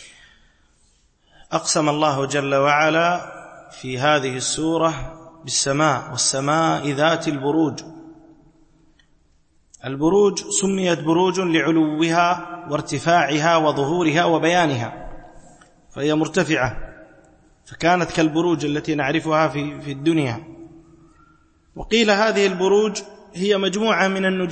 أقسم الله جل وعلا في هذه السورة بالسماء، والسماء ذات البروج. البروج سميت بروج لعلوها وارتفاعها وظهورها وبيانها، فهي مرتفعة، فكانت كالبروج التي نعرفها في الدنيا. وقيل هذه البروج هي مجموعة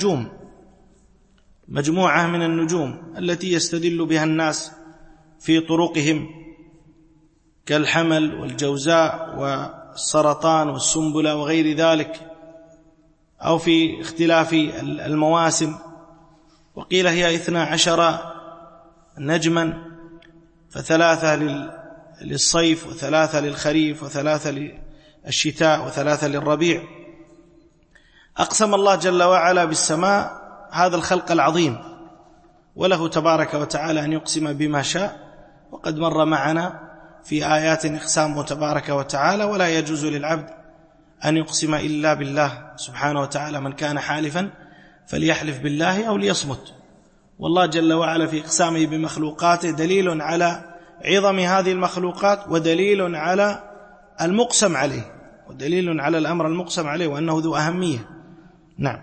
من النجوم التي يستدل بها الناس في طرقهم، كالحمل والجوزاء والسرطان والسنبلة وغير ذلك، أو في اختلاف المواسم. وقيل هي 12 نجما، ف3 للصيف و3 للخريف و3 للشتاء و3 للربيع. أقسم الله جل وعلا بالسماء هذا الخلق العظيم، وله تبارك وتعالى أن يقسم بما شاء، وقد مر معنا في آيات إقسامه تبارك وتعالى، ولا يجوز للعبد أن يقسم إلا بالله سبحانه وتعالى. من كان حالفا فليحلف بالله أو ليصمت. والله جل وعلا في إقسامه بمخلوقاته دليل على عظم هذه المخلوقات، ودليل على المقسم عليه، ودليل على الأمر المقسم عليه وأنه ذو أهمية. نعم.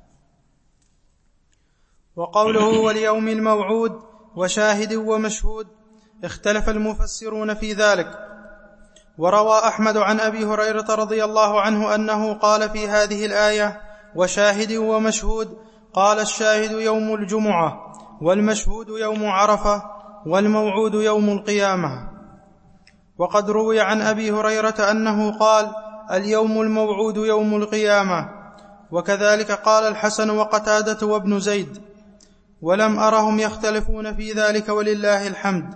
وقوله واليوم الموعود وشاهد ومشهود اختلف المفسرون في ذلك. وروى أحمد عن أبي هريرة رضي الله عنه أنه قال في هذه الآية وشاهد ومشهود، قال الشاهد يوم الجمعة، والمشهود يوم عرفة، والموعود يوم القيامة. وقد روي عن أبي هريرة أنه قال اليوم الموعود يوم القيامة، وكذلك قال الحسن وقتادة وابن زيد، ولم أرهم يختلفون في ذلك ولله الحمد.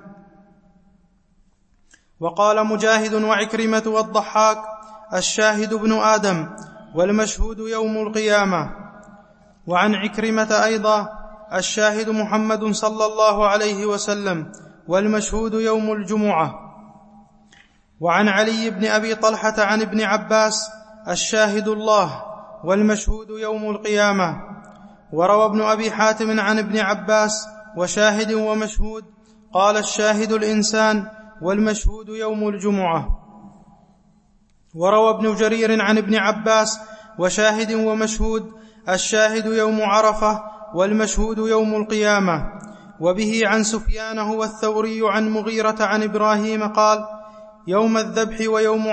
وقال مجاهد وعكرمة والضحاك الشاهد ابن آدم، والمشهود يوم القيامة. وعن عكرمة أيضا الشاهد محمد صلى الله عليه وسلم، والمشهود يوم الجمعة. وعن علي بن أبي طلحة عن ابن عباس الشاهد الله، والمشهود يوم القيامة. وروى ابن أبي حاتم عن ابن عباس وشاهد ومشهود، قال الشاهد الإنسان، والمشهود يوم الجمعة. وروى ابن جرير عن ابن عباس وشاهد ومشهود، الشاهد يوم عرفة، والمشهود يوم القيامة. وبه عن سفيان هو الثوري عن مغيرة عن إبراهيم قال يوم الذبح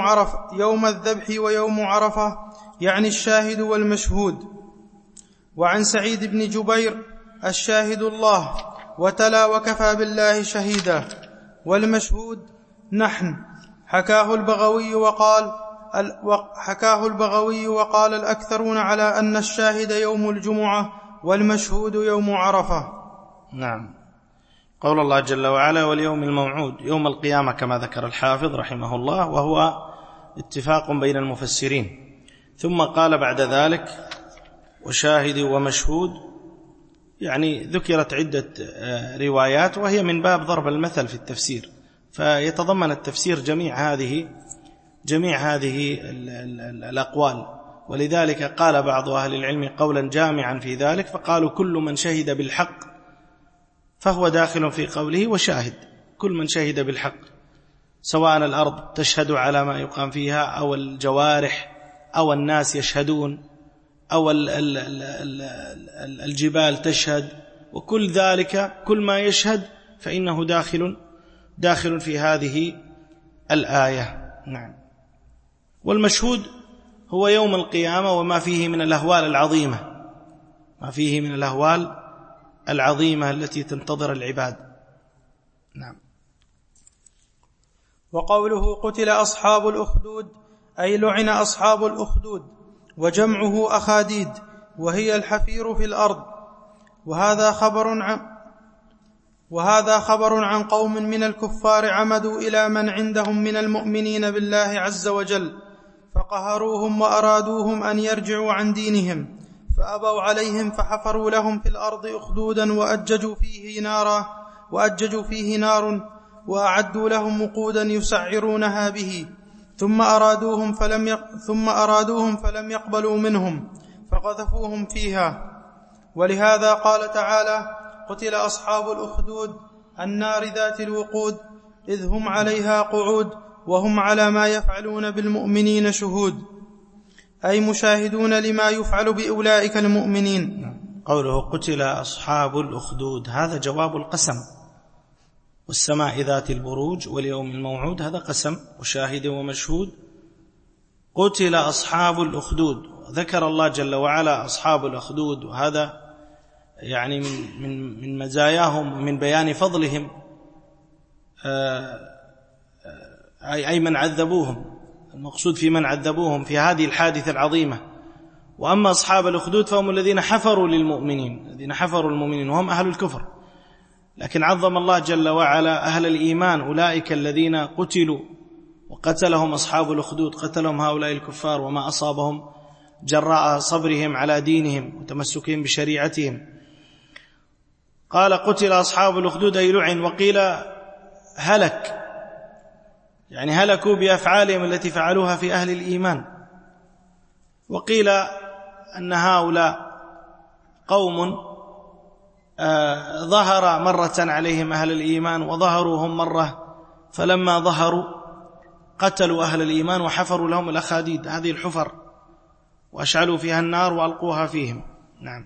ويوم عرفة يعني الشاهد والمشهود. وعن سعيد بن جبير الشاهد الله، وتلا وكفى بالله شهيدا، والمشهود نحن. حكاه البغوي وقال الأكثرون على أن الشاهد يوم الجمعة والمشهود يوم عرفة. نعم. قول الله جل وعلا واليوم الموعود يوم القيامة كما ذكر الحافظ رحمه الله، وهو اتفاق بين المفسرين. ثم قال بعد ذلك وشاهد ومشهود، يعني ذكرت عدة روايات وهي من باب ضرب المثل في التفسير، فيتضمن التفسير جميع هذه الأقوال. ولذلك قال بعض أهل العلم قولا جامعا في ذلك، فقالوا كل من شهد بالحق فهو داخل في قوله وشاهد. كل من شهد بالحق، سواء الأرض تشهد على ما يقام فيها، أو الجوارح، أو الناس يشهدون، أو الجبال تشهد، وكل ذلك كل ما يشهد فإنه داخل في هذه الآية. نعم. والمشهود هو يوم القيامة وما فيه من الأهوال العظيمة التي تنتظر العباد. نعم. وقوله قتل أصحاب الأخدود أي لعن أصحاب الأخدود، وجمعه أخاديد، وهي الحفير في الأرض. وهذا خبر عن قوم من الكفار عمدوا إلى من عندهم من المؤمنين بالله عز وجل، فقهروهم وأرادوهم أن يرجعوا عن دينهم، فأبوا عليهم، فحفروا لهم في الأرض أخدودا وأججوا فيه نار وأعدوا لهم وقودا يسعرونها به، ثم أرادوهم فلم يقبلوا منهم، فقذفوهم فيها. ولهذا قال تعالى: قتل أصحاب الأخدود النار ذات الوقود إذ هم عليها قعود وهم على ما يفعلون بالمؤمنين شهود، أي مشاهدون لما يفعل بأولئك المؤمنين. قوله قتل أصحاب الأخدود هذا جواب القسم، والسماء ذات البروج واليوم الموعود هذا قسم، وشاهد ومشهود. قتل أصحاب الأخدود، ذكر الله جل وعلا أصحاب الأخدود، وهذا يعني من مزاياهم ومن بيان فضلهم، أي من عذبوهم، المقصود في من عذبوهم في هذه الحادثة العظيمة. وأما أصحاب الأخدود فهم الذين حفروا المؤمنين وهم أهل الكفر، لكن عظم الله جل وعلا أهل الإيمان، أولئك الذين قتلوا وقتلهم أصحاب الأخدود، قتلهم هؤلاء الكفار وما أصابهم جراء صبرهم على دينهم وتمسكهم بشريعتهم. قال قتل أصحاب الأخدود أي لعن، وقيل هلك، يعني هلكوا بأفعالهم التي فعلوها في أهل الإيمان. وقيل أن هؤلاء قوم ظهر مرة عليهم أهل الإيمان وظهروا هم مرة، فلما ظهروا قتلوا أهل الإيمان وحفروا لهم الأخاديد، هذه الحفر، وأشعلوا فيها النار وألقوها فيهم. نعم.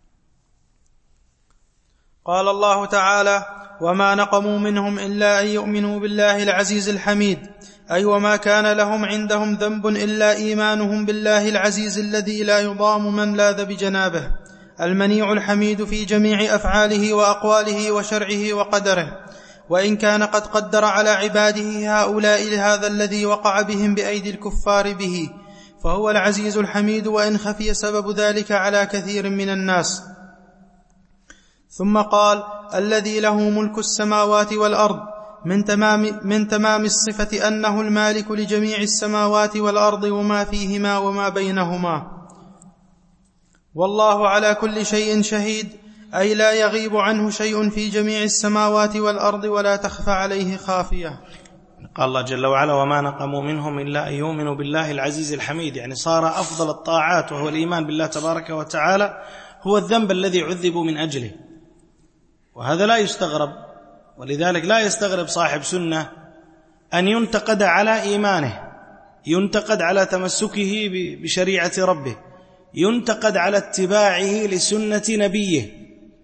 قال الله تعالى: وما نقموا منهم إلا أن يؤمنوا بالله العزيز الحميد، أي وما كان لهم عندهم ذنب إلا إيمانهم بالله العزيز الذي لا يضام من لاذ بجنابه، المنيع الحميد في جميع أفعاله وأقواله وشرعه وقدره، وإن كان قد قدر على عباده هؤلاء لهذا الذي وقع بهم بأيدي الكفار به، فهو العزيز الحميد، وإن خفي سبب ذلك على كثير من الناس. ثم قال: الذي له ملك السماوات والأرض، من تمام الصفة أنه المالك لجميع السماوات والأرض وما فيهما وما بينهما. والله على كل شيء شهيد، أي لا يغيب عنه شيء في جميع السماوات والأرض ولا تخفى عليه خافية. قال الله جل وعلا: وما نقموا منهم إلا أن يؤمنوا بالله العزيز الحميد، يعني صار أفضل الطاعات وهو الإيمان بالله تبارك وتعالى هو الذنب الذي عذبوا من أجله، وهذا لا يستغرب. ولذلك لا يستغرب صاحب سنة أن ينتقد على إيمانه، ينتقد على تمسكه بشريعة ربه، ينتقد على اتباعه لسنة نبيه،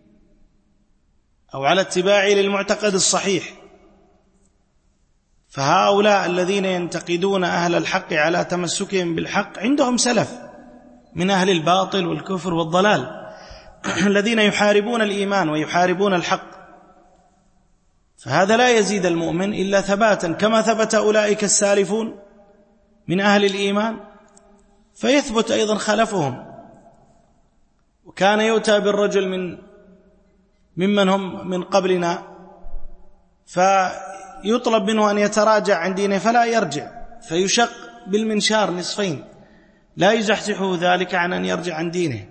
أو على اتباعه للمعتقد الصحيح. فهؤلاء الذين ينتقدون أهل الحق على تمسكهم بالحق عندهم سلف من أهل الباطل والكفر والضلال الذين يحاربون الإيمان ويحاربون الحق. فهذا لا يزيد المؤمن إلا ثباتا، كما ثبت أولئك السالفون من أهل الإيمان فيثبت أيضا خلفهم. وكان يؤتى بالرجل ممن هم من قبلنا فيطلب منه أن يتراجع عن دينه فلا يرجع، فيشق بالمنشار نصفين، لا يزحزحه ذلك عن أن يرجع عن دينه.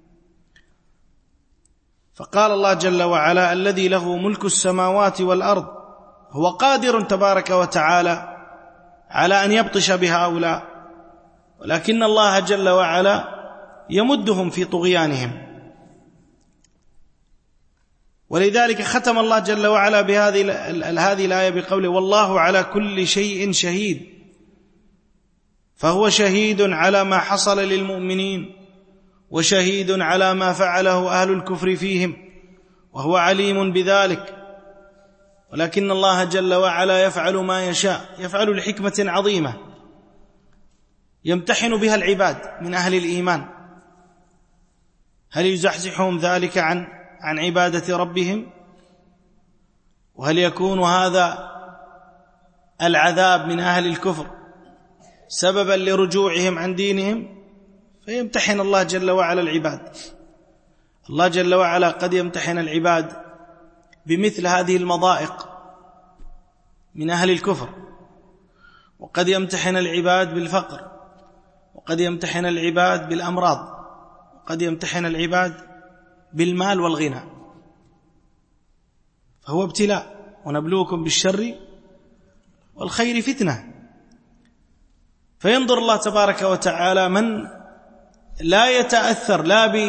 فقال الله جل وعلا: الذي له ملك السماوات والأرض، هو قادر تبارك وتعالى على أن يبطش بهؤلاء، ولكن الله جل وعلا يمدهم في طغيانهم. ولذلك ختم الله جل وعلا بهذه الآية بقوله: والله على كل شيء شهيد. فهو شهيد على ما حصل للمؤمنين، وشهيد على ما فعله أهل الكفر فيهم، وهو عليم بذلك. ولكن الله جل وعلا يفعل ما يشاء، يفعل لحكمة عظيمة يمتحن بها العباد من أهل الإيمان. هل يزحزحهم ذلك عن عبادة ربهم؟ وهل يكون هذا العذاب من أهل الكفر سببا لرجوعهم عن دينهم؟ فيمتحن الله جل وعلا العباد. الله جل وعلا قد يمتحن العباد بمثل هذه المضائق من أهل الكفر، وقد يمتحن العباد بالفقر، وقد يمتحن العباد بالأمراض، وقد يمتحن العباد بالمال والغنى. فهو ابتلاء. ونبلوكم بالشر والخير فتنة. فينظر الله تبارك وتعالى من لا يتأثر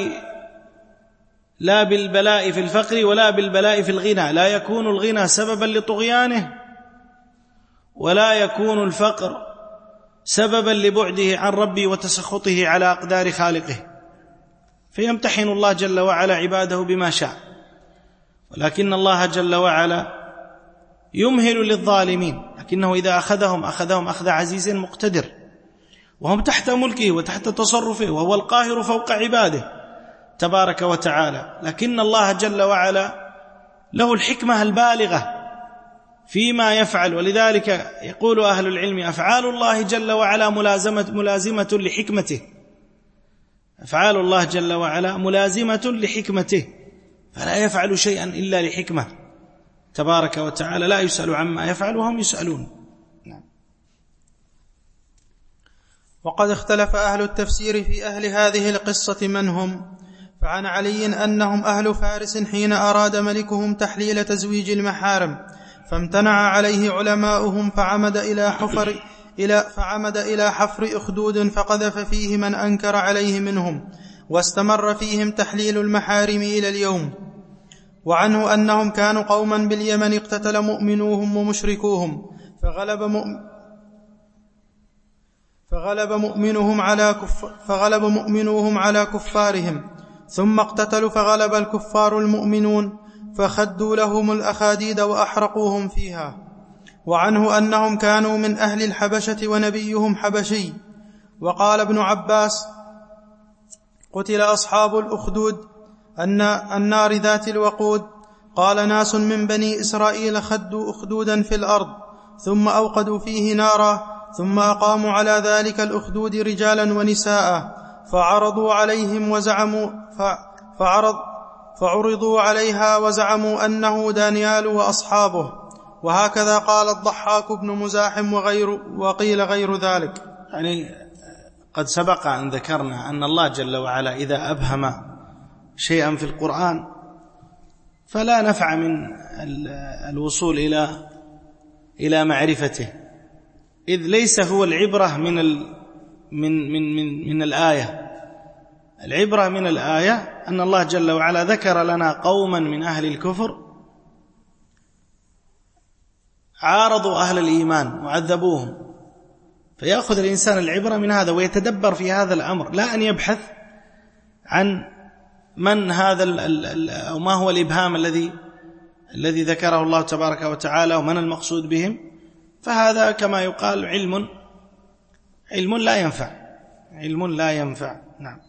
لا بالبلاء في الفقر ولا بالبلاء في الغنى، لا يكون الغنى سببا لطغيانه، ولا يكون الفقر سببا لبعده عن ربه وتسخطه على أقدار خالقه. فيمتحن الله جل وعلا عباده بما شاء. ولكن الله جل وعلا يمهل للظالمين، لكنه إذا أخذهم أخذ عزيز مقتدر، وهم تحت ملكه وتحت تصرفه، وهو القاهر فوق عباده تبارك وتعالى. لكن الله جل وعلا له الحكمة البالغة فيما يفعل. ولذلك يقول أهل العلم: أفعال الله جل وعلا ملازمة لحكمته. أفعال الله جل وعلا ملازمة لحكمته، فلا يفعل شيئا إلا لحكمة تبارك وتعالى، لا يسأل عما يفعل وهم يسألون. نعم. وقد اختلف أهل التفسير في أهل هذه القصة من هم. فعن علي أنهم أهل فارس حين أراد ملكهم تحليل تزويج المحارم، فامتنع عليه علماؤهم، فعمد إلى حفر أخدود فقذف فيه من أنكر عليه منهم، واستمر فيهم تحليل المحارم إلى اليوم. وعنه أنهم كانوا قوما باليمن اقتتل مؤمنوهم ومشركوهم، فغلب مؤمنوهم على كفارهم، ثم اقتتلوا فغلب الكفار المؤمنون، فخدوا لهم الأخاديد وأحرقوهم فيها. وعنه أنهم كانوا من أهل الحبشة ونبيهم حبشي. وقال ابن عباس: قتل أصحاب الأخدود النار ذات الوقود. قال: ناس من بني إسرائيل خدوا أخدودا في الأرض، ثم أوقدوا فيه نارا، ثم أقاموا على ذلك الأخدود رجالا ونساء، فعرضوا عليها وزعموا أنه دانيال وأصحابه. وهكذا قال الضحاك بن مزاحم وقيل غير ذلك. يعني قد سبق أن ذكرنا أن الله جل وعلا إذا أبهم شيئا في القرآن فلا نفع من الوصول إلى معرفته، إذ ليس هو العبرة من الآية. العبرة من الآية أن الله جل وعلا ذكر لنا قوما من أهل الكفر عارضوا أهل الإيمان وعذبوهم، فيأخذ الإنسان العبرة من هذا ويتدبر في هذا الأمر، لا أن يبحث عن من هذا أو ما هو الإبهام الذي ذكره الله تبارك وتعالى ومن المقصود بهم. فهذا كما يقال علم لا ينفع. نعم.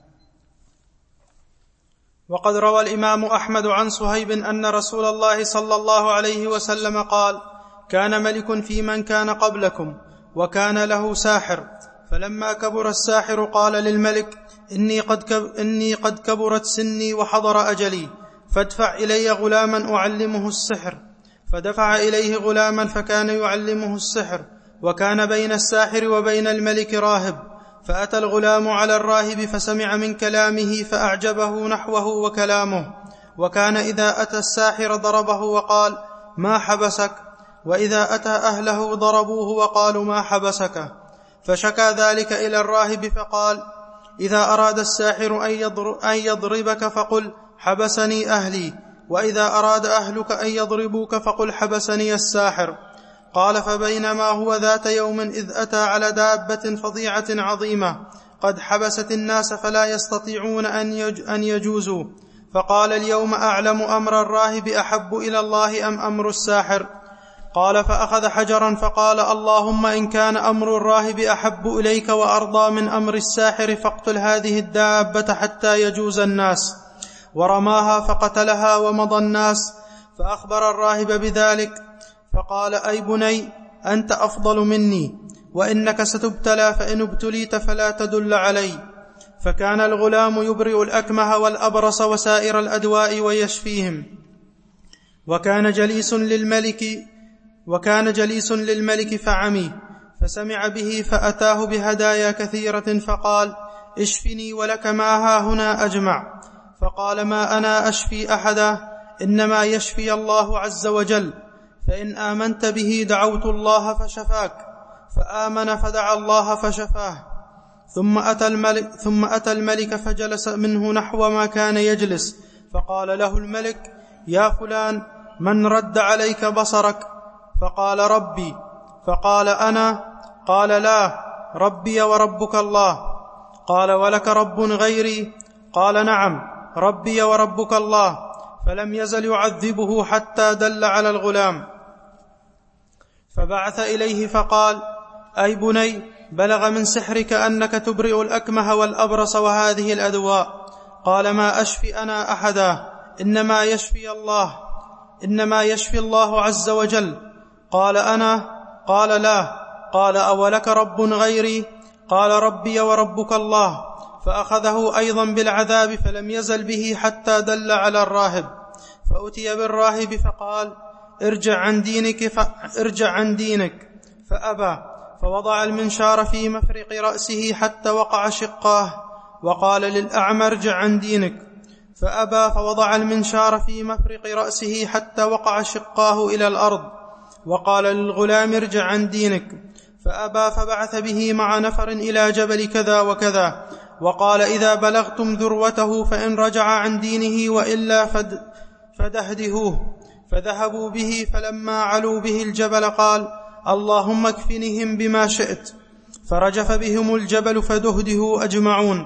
وقد روى الإمام أحمد عن صهيب أن رسول الله صلى الله عليه وسلم قال: كان ملك في من كان قبلكم، وكان له ساحر، فلما كبر الساحر قال للملك: إني قد كبرت سني وحضر أجلي، فادفع إلي غلاما أعلمه السحر. فدفع إليه غلاما فكان يعلمه السحر، وكان بين الساحر وبين الملك راهب، فأتى الغلام على الراهب فسمع من كلامه فأعجبه نحوه وكلامه، وكان إذا أتى الساحر ضربه وقال: ما حبسك؟ وإذا أتى أهله ضربوه وقالوا: ما حبسك؟ فشكى ذلك إلى الراهب فقال: إذا أراد الساحر أن يضربك فقل: حبسني أهلي، وإذا أراد أهلك أن يضربوك فقل: حبسني الساحر. قال: فبينما هو ذات يوم إذ أتى على دابة فظيعة عظيمة قد حبست الناس فلا يستطيعون أن يجوزوا، فقال: اليوم أعلم أمر الراهب أحب إلى الله أم أمر الساحر؟ قال: فأخذ حجرا فقال: اللهم إن كان أمر الراهب أحب إليك وأرضى من أمر الساحر فاقتل هذه الدابة حتى يجوز الناس. ورماها فقتلها ومضى الناس، فأخبر الراهب بذلك فقال: أي بني، أنت أفضل مني، وإنك ستبتلى، فإن ابتليت فلا تدل علي. فكان الغلام يبرئ الأكمه والأبرص وسائر الأدواء ويشفيهم. وكان جليس للملك فعمي، فسمع به فأتاه بهدايا كثيرة فقال: اشفني ولك ما ها هنا أجمع. فقال: ما أنا أشفي أحدا، إنما يشفي الله عز وجل، فإن آمنت به دعوت الله فشفاك. فآمن فدعا الله فشفاه. ثم أتى الملك فجلس منه نحو ما كان يجلس، فقال له الملك: يا فلان، من رد عليك بصرك؟ فقال: ربي. فقال: أنا؟ قال: لا، ربي وربك الله. قال: ولك رب غيري؟ قال: نعم، ربي وربك الله. فلم يزل يعذبه حتى دل على الغلام. فبعث إليه فقال: أي بني، بلغ من سحرك أنك تبرئ الأكمه والأبرص وهذه الأدواء. قال: ما أشفي أنا أحدا، إنما يشفي الله عز وجل. قال: أنا؟ قال: لا. قال: أولك رب غيري؟ قال: ربي وربك الله. فأخذه أيضا بالعذاب فلم يزل به حتى دل على الراهب. فأتي بالراهب فقال: ارجع عن دينك. فأبى، فوضع المنشار في مفرق رأسه حتى وقع شقاه، وقال للأعمى: ارجع عن دينك. فأبى، فوضع المنشار في مفرق رأسه حتى وقع شقاه إلى الأرض، وقال للغلام: ارجع عن دينك. فأبى، فبعث به مع نفر إلى جبل كذا وكذا، وقال: إذا بلغتم ذروته فإن رجع عن دينه وإلا فدهدهوه. فذهبوا به، فلما علوا به الجبل قال: اللهم اكفنهم بما شئت. فرجف بهم الجبل فدهدهوا أجمعون.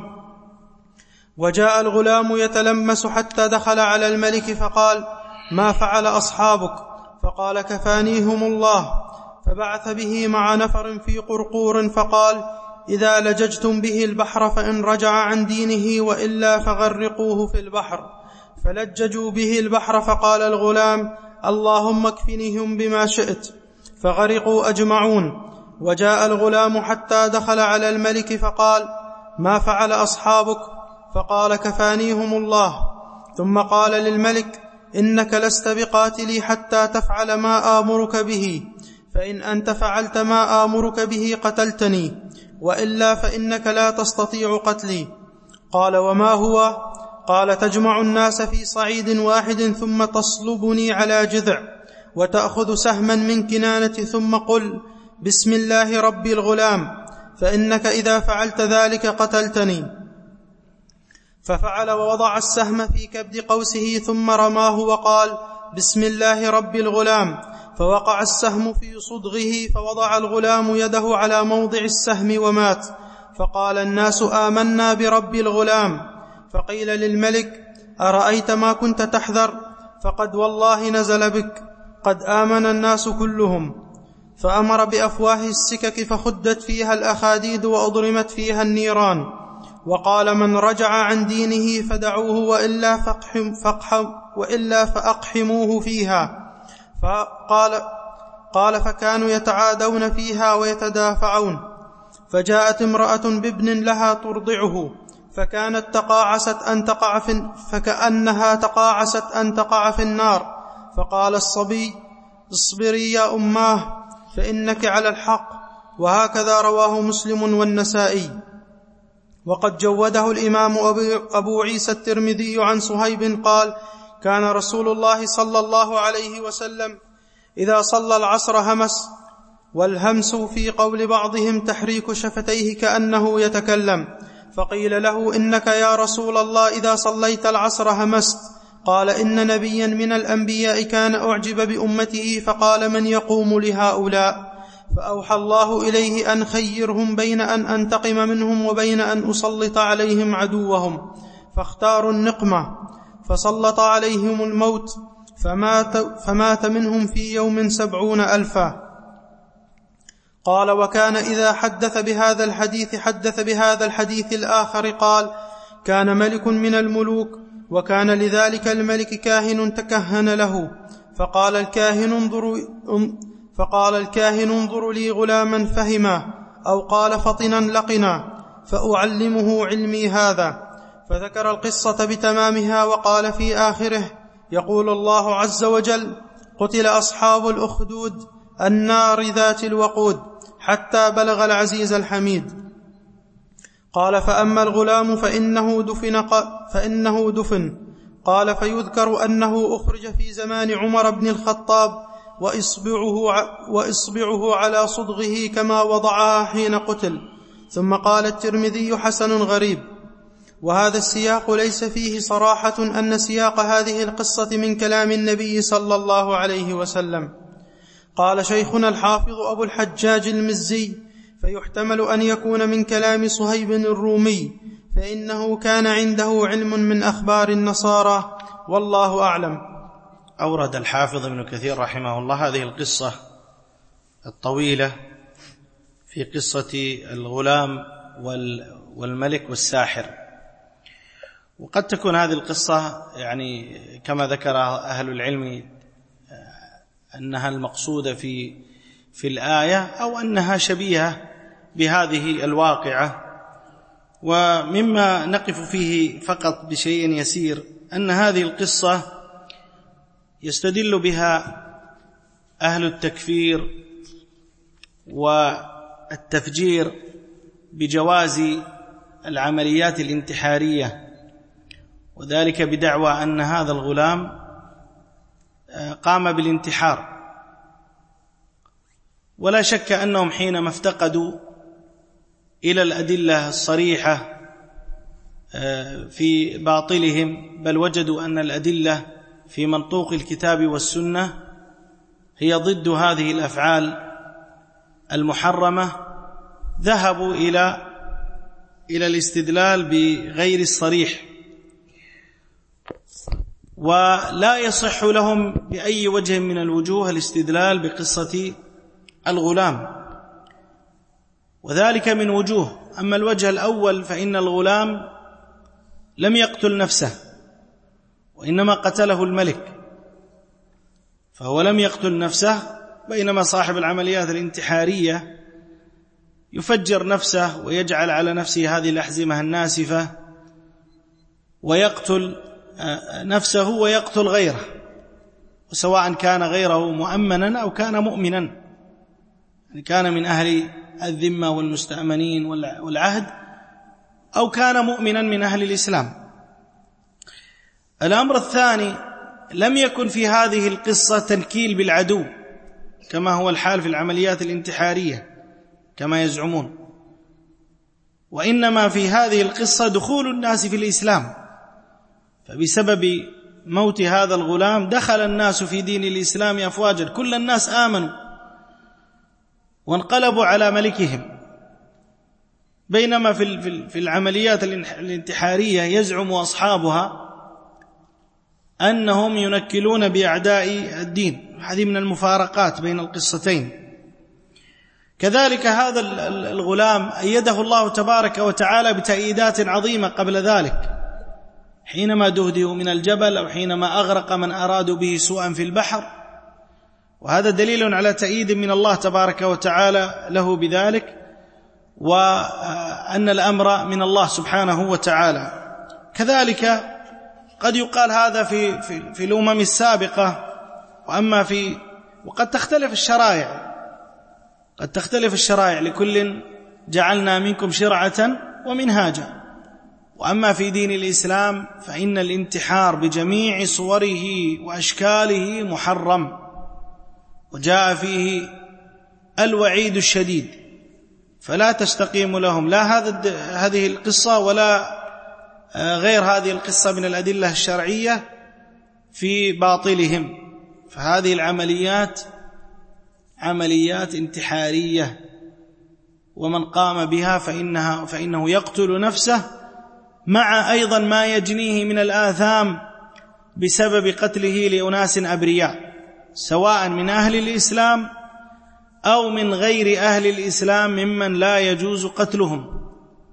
وجاء الغلام يتلمس حتى دخل على الملك فقال: ما فعل أصحابك؟ فقال: كفانيهم الله. فبعث به مع نفر في قرقور فقال: إذا لججتم به البحر فإن رجع عن دينه وإلا فغرقوه في البحر. فلججوا به البحر، فقال الغلام: اللهم اكفنهم بما شئت. فغرقوا أجمعون. وجاء الغلام حتى دخل على الملك فقال: ما فعل أصحابك؟ فقال: كفانيهم الله. ثم قال للملك: إنك لست بقاتلي حتى تفعل ما آمرك به، فإن أنت فعلت ما آمرك به قتلتني، وإلا فإنك لا تستطيع قتلي. قال: وما هو؟ قال: تجمع الناس في صعيد واحد ثم تصلبني على جذع، وتأخذ سهما من كنانة، ثم قل: بسم الله رب الغلام، فإنك إذا فعلت ذلك قتلتني. ففعل، ووضع السهم في كبد قوسه ثم رماه وقال: بسم الله رب الغلام. فوقع السهم في صدغه، فوضع الغلام يده على موضع السهم ومات. فقال الناس: آمنا برب الغلام. فقيل للملك: أرأيت ما كنت تحذر؟ فقد والله نزل بك، قد آمن الناس كلهم. فأمر بأفواه السكك فخدت فيها الأخاديد وأضرمت فيها النيران، وقال: من رجع عن دينه فدعوه، وإلا فأقحموه فيها. قال: فكانوا يتعادون فيها ويتدافعون. فجاءت امرأة بابن لها ترضعه، فكأنها تقاعست أن تقع في النار. فقال الصبي: اصبري يا أماه، فإنك على الحق. وهكذا رواه مسلم والنسائي. وقد جوده الإمام أبو عيسى الترمذي عن صهيب قال: كان رسول الله صلى الله عليه وسلم إذا صلى العصر همس، والهمس في قول بعضهم تحريك شفتيه كأنه يتكلم، فقيل له: إنك يا رسول الله إذا صليت العصر همست؟ قال: إن نبيا من الأنبياء كان أعجب بأمته فقال: من يقوم لهؤلاء؟ فأوحى الله إليه أن خيرهم بين أن أنتقم منهم وبين أن أسلط عليهم عدوهم، فاختاروا النقمة، فسلط عليهم الموت، فمات منهم في يوم 70,000. قال: وكان إذا حدث بهذا الحديث حدث بهذا الحديث الآخر قال: كان ملك من الملوك، وكان لذلك الملك كاهن تكهن له، فقال الكاهن انظروا لي غلاما فهما، أو قال فطنا لقنا، فأعلمه علمي هذا. فذكر القصة بتمامها، وقال في آخره: يقول الله عز وجل: قتل أصحاب الأخدود النار ذات الوقود، حتى بلغ العزيز الحميد. قال: فأما الغلام فإنه دفن. قال: فيذكر أنه أخرج في زمان عمر بن الخطاب، وإصبعه على صدغه كما وضعها حين قتل. ثم قال الترمذي: حسن غريب. وهذا السياق ليس فيه صراحة أن سياق هذه القصة من كلام النبي صلى الله عليه وسلم. قال شيخنا الحافظ أبو الحجاج المزي: فيحتمل أن يكون من كلام صهيب الرومي، فإنه كان عنده علم من أخبار النصارى، والله أعلم. أورد الحافظ ابن كثير رحمه الله هذه القصة الطويلة في قصة الغلام والملك والساحر. وقد تكون هذه القصة يعني كما ذكر أهل العلم أنها المقصودة في الآية، أو أنها شبيهة بهذه الواقعة. ومما نقف فيه فقط بشيء يسير أن هذه القصة يستدل بها أهل التكفير والتفجير بجواز العمليات الانتحارية، وذلك بدعوى أن هذا الغلام قام بالانتحار. ولا شك أنهم حينما افتقدوا إلى الأدلة الصريحة في باطلهم، بل وجدوا أن الأدلة في منطوق الكتاب والسنة هي ضد هذه الأفعال المحرمة، ذهبوا إلى الاستدلال بغير الصريح، ولا يصح لهم بأي وجه من الوجوه الاستدلال بقصة الغلام، وذلك من وجوه. أما الوجه الأول فإن الغلام لم يقتل نفسه، وإنما قتله الملك، فهو لم يقتل نفسه، بينما صاحب العمليات الانتحارية يفجر نفسه ويجعل على نفسه هذه الأحزمة الناسفة ويقتل نفسه ويقتل غيره، وسواء كان غيره مؤمنا أو كان مؤمنا، يعني كان من أهل الذمة والمستأمنين والعهد، أو كان مؤمنا من أهل الإسلام. الأمر الثاني: لم يكن في هذه القصة تنكيل بالعدو كما هو الحال في العمليات الانتحارية كما يزعمون، وإنما في هذه القصة دخول الناس في الإسلام، فبسبب موت هذا الغلام دخل الناس في دين الإسلام أفواجا، كل الناس آمنوا وانقلبوا على ملكهم. بينما في العمليات الانتحارية يزعم أصحابها أنهم ينكلون بأعداء الدين. هذه من المفارقات بين القصتين. كذلك هذا الغلام أيده الله تبارك وتعالى بتأييدات عظيمة قبل ذلك، حينما دهده من الجبل، أو حينما أغرق من أرادوا به سوءا في البحر، وهذا دليل على تأييد من الله تبارك وتعالى له بذلك، وأن الأمر من الله سبحانه وتعالى. كذلك قد يقال هذا في الأمم السابقة، وقد تختلف الشرائع، قد تختلف الشرائع، لكل جعلنا منكم شرعة ومنهاجا. وأما في دين الإسلام فإن الانتحار بجميع صوره وأشكاله محرم، وجاء فيه الوعيد الشديد، فلا تستقيم لهم لا هذه القصة ولا غير هذه القصة من الأدلة الشرعية في باطلهم. فهذه العمليات عمليات انتحارية، ومن قام بها فإنه يقتل نفسه، مع أيضا ما يجنيه من الآثام بسبب قتله لأناس أبرياء، سواء من أهل الإسلام أو من غير أهل الإسلام ممن لا يجوز قتلهم.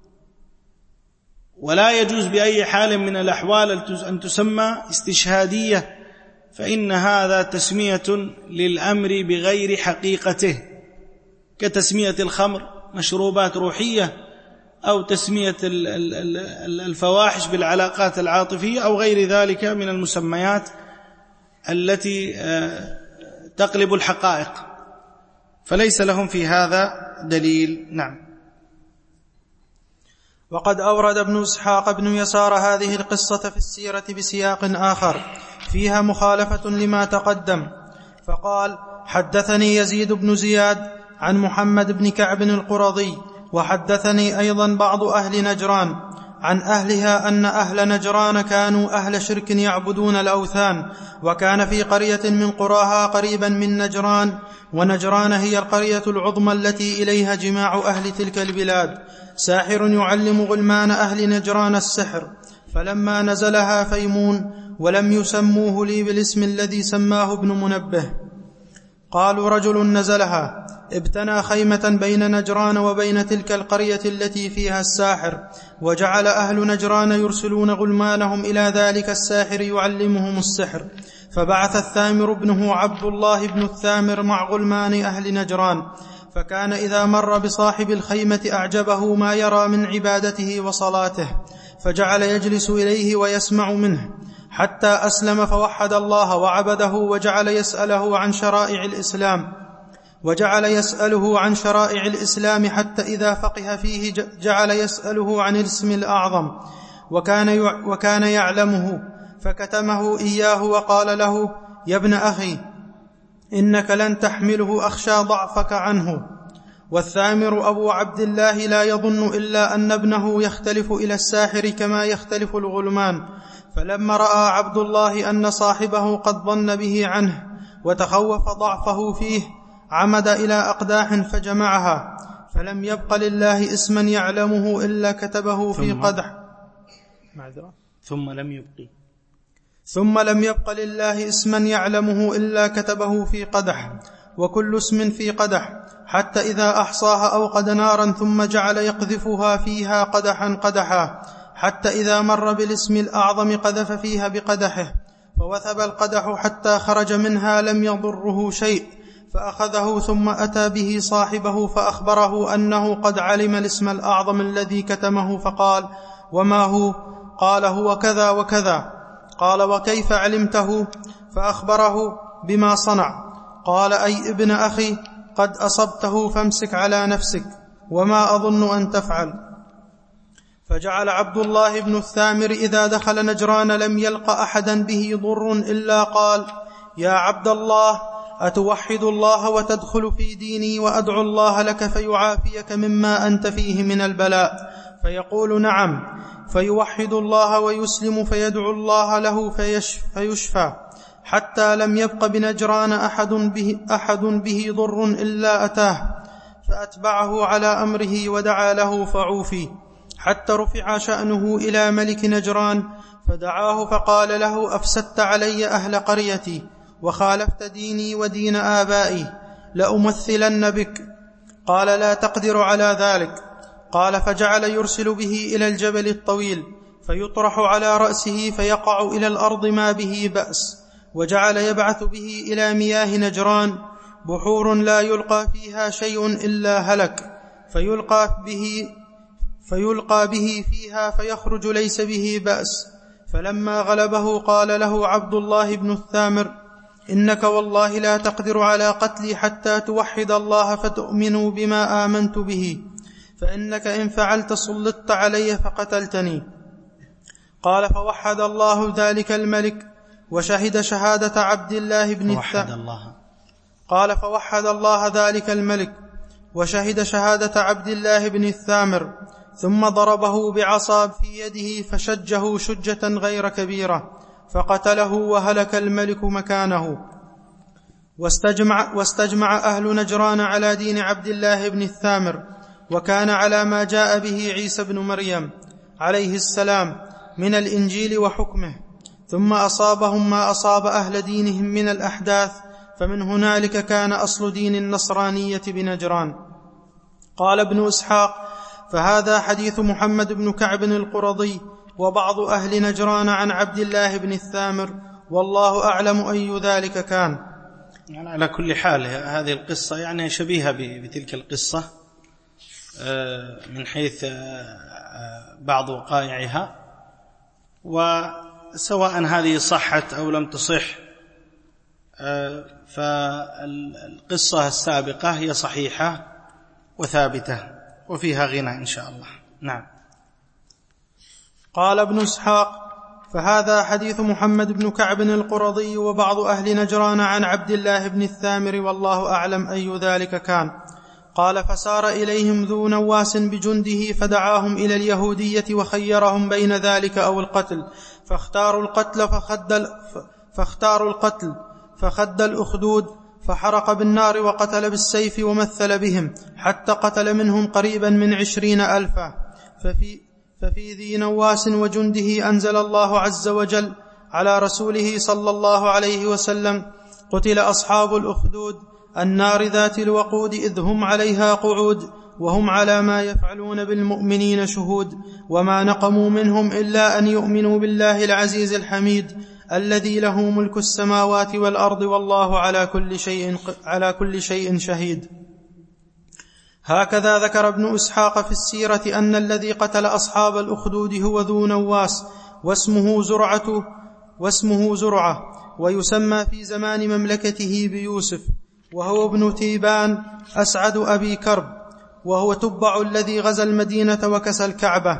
ولا يجوز بأي حال من الأحوال أن تسمى استشهادية، فإن هذا تسمية للأمر بغير حقيقته، كتسمية الخمر مشروبات روحية، أو تسمية الفواحش بالعلاقات العاطفية، أو غير ذلك من المسميات التي تقلب الحقائق، فليس لهم في هذا دليل. نعم. وقد أورد ابن إسحاق بن يسار هذه القصة في السيرة بسياق آخر فيها مخالفة لما تقدم، فقال: حدثني يزيد بن زياد عن محمد بن كعب القرظي، وحدثني أيضا بعض أهل نجران عن أهلها أن أهل نجران كانوا أهل شرك يعبدون الأوثان، وكان في قرية من قراها قريبا من نجران، ونجران هي القرية العظمى التي إليها جماع أهل تلك البلاد، ساحر يعلم غلمان أهل نجران السحر، فلما نزلها فيمون ولم يسموه لي بالاسم الذي سماه ابن منبه، قالوا: رجل نزلها ابتنى خيمة بين نجران وبين تلك القرية التي فيها الساحر، وجعل أهل نجران يرسلون غلمانهم إلى ذلك الساحر يعلمهم السحر، فبعث الثامر ابنه عبد الله بن الثامر مع غلمان أهل نجران، فكان إذا مر بصاحب الخيمة أعجبه ما يرى من عبادته وصلاته، فجعل يجلس إليه ويسمع منه حتى أسلم فوحد الله وعبده، وجعل يسأله عن شرائع الإسلام حتى إذا فقه فيه جعل يسأله عن الاسم الأعظم، وكان يعلمه فكتمه إياه، وقال له: يا ابن أخي إنك لن تحمله، أخشى ضعفك عنه. والثامر أبو عبد الله لا يظن إلا أن ابنه يختلف إلى الساحر كما يختلف الغلمان، فلما رأى عبد الله أن صاحبه قد ظن به عنه وتخوف ضعفه فيه عمد إلى أقداح فجمعها، فلم يبق لله اسما يعلمه إلا كتبه في قدح. ثم لم يبق لله اسما يعلمه إلا كتبه في قدح، وكل اسم في قدح، حتى إذا أحصاها أوقد نارا ثم جعل يقذفها فيها قدحا قدحا، حتى إذا مر بالاسم الأعظم قذف فيها بقدحه، فوثب القدح حتى خرج منها لم يضره شيء، فأخذه ثم أتى به صاحبه فأخبره أنه قد علم الاسم الأعظم الذي كتمه، فقال: وما هو؟ قال: هو كذا وكذا. قال: وكيف علمته؟ فأخبره بما صنع. قال: أي ابن أخي قد أصبته فامسك على نفسك، وما أظن أن تفعل. فجعل عبد الله بن الثامر إذا دخل نجران لم يلق أحدا به ضر إلا قال: يا عبد الله، أتوحد الله وتدخل في ديني وأدعو الله لك فيعافيك مما أنت فيه من البلاء؟ فيقول: نعم. فيوحد الله ويسلم، فيدعو الله له فيشفى، حتى لم يبق بنجران أحد به ضر إلا أتاه، فأتبعه على أمره ودعا له فعوفي، حتى رفع شأنه إلى ملك نجران، فدعاه فقال له: أفسدت علي أهل قريتي وخالفت ديني ودين آبائي، لأمثلن بك. قال: لا تقدر على ذلك. قال: فجعل يرسل به إلى الجبل الطويل، فيطرح على رأسه فيقع إلى الأرض ما به بأس، وجعل يبعث به إلى مياه نجران، بحور لا يلقى فيها شيء إلا هلك، فيلقى به فيها فيخرج ليس به بأس. فلما غلبه قال له عبد الله بن الثامر: إنك والله لا تقدر على قتلي حتى توحد الله فتؤمنوا بما آمنت به، فإنك إن فعلت سلطت علي فقتلتني. قال فوحد الله ذلك الملك وشهد شهادة عبد الله بن الثامر. قال فوحد الله ذلك الملك وشهد شهادة عبد الله بن الثامر، ثم ضربه بعصا في يده فشجه شجة غير كبيرة فقتله وهلك الملك مكانه. واستجمع أهل نجران على دين عبد الله بن الثامر، وكان على ما جاء به عيسى بن مريم عليه السلام من الإنجيل وحكمه، ثم أصابهم ما أصاب أهل دينهم من الأحداث، فمن هنالك كان أصل دين النصرانية بنجران. قال ابن إسحاق: فهذا حديث محمد بن كعب القرظي وبعض أهل نجران عن عبد الله بن الثامر، والله أعلم أي ذلك كان. يعني على كل حال هذه القصة يعني شبيهة بتلك القصة من حيث بعض وقائعها، وسواء هذه صحت أو لم تصح فالقصة السابقة هي صحيحة وثابتة وفيها غنى إن شاء الله. نعم. قال ابن إسحاق: فهذا حديث محمد بن كعب القرظي وبعض أهل نجران عن عبد الله بن الثامر، والله أعلم أي ذلك كان. قال: فسار إليهم ذو نواس بجنده فدعاهم إلى اليهودية وخيرهم بين ذلك أو القتل، فاختاروا القتل فخد الأخدود فحرق بالنار وقتل بالسيف ومثل بهم حتى قتل منهم قريبا من 20,000. ففي ذي نواس وجنده أنزل الله عز وجل على رسوله صلى الله عليه وسلم: قتل أصحاب الأخدود النار ذات الوقود إذ هم عليها قعود وهم على ما يفعلون بالمؤمنين شهود، وما نقموا منهم إلا أن يؤمنوا بالله العزيز الحميد الذي له ملك السماوات والأرض والله على كل شيء شهيد. هكذا ذكر ابن إسحاق في السيرة أن الذي قتل أصحاب الأخدود هو ذو نواس، واسمه زرعة، ويسمى في زمان مملكته بيوسف، وهو ابن تيبان أسعد أبي كرب، وهو تبع الذي غزا المدينة وكسى الكعبة،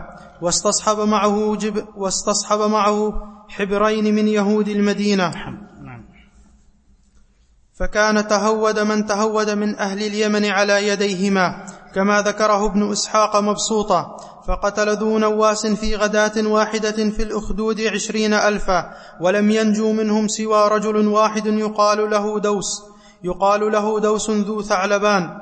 واستصحب معه حبرين من يهود المدينة، فكان تهود من تهود من أهل اليمن على يديهما، كما ذكره ابن إسحاق مبسوطا. فقتل ذو نواس في غداة واحدة في الأخدود 20,000، ولم ينجو منهم سوى رجل واحد يقال له دوس ذو ثعلبان،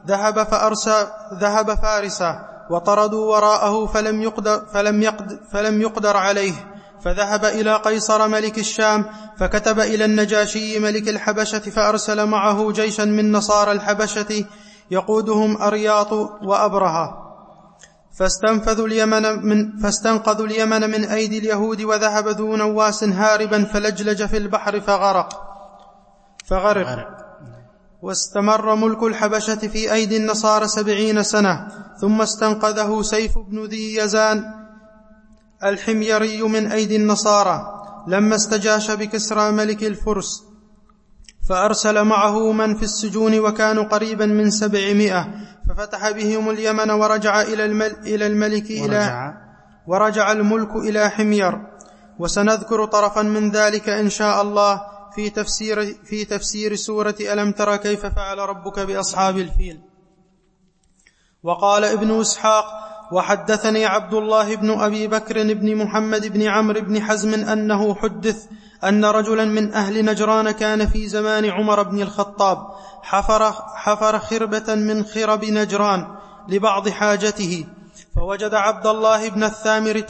ذهب فارسا وطردوا وراءه فلم يقدر عليه، فذهب إلى قيصر ملك الشام، فكتب إلى النجاشي ملك الحبشة، فأرسل معه جيشا من نصارى الحبشة يقودهم أرياط وأبرهة، فاستنقذوا اليمن من أيدي اليهود، وذهب ذو نواس هاربا فلجلج في البحر فغرق. واستمر ملك الحبشة في أيدي النصارى 70 سنة، ثم استنقذه سيف بن ذي يزان الحميري من أيدي النصارى لما استجاش بكسرى ملك الفرس، فأرسل معه من في السجون وكانوا قريبا من 700، ففتح بهم اليمن ورجع الملك إلى حمير. وسنذكر طرفا من ذلك إن شاء الله في تفسير سورة ألم تر كيف فعل ربك بأصحاب الفيل. وقال ابن إسحاق: وحدثني عبد الله بن أبي بكر بن محمد بن عمرو بن حزم أنه حدث أن رجلا من أهل نجران كان في زمان عمر بن الخطاب حفر خربة من خرب نجران لبعض حاجته، فوجد عبد الله بن الثامر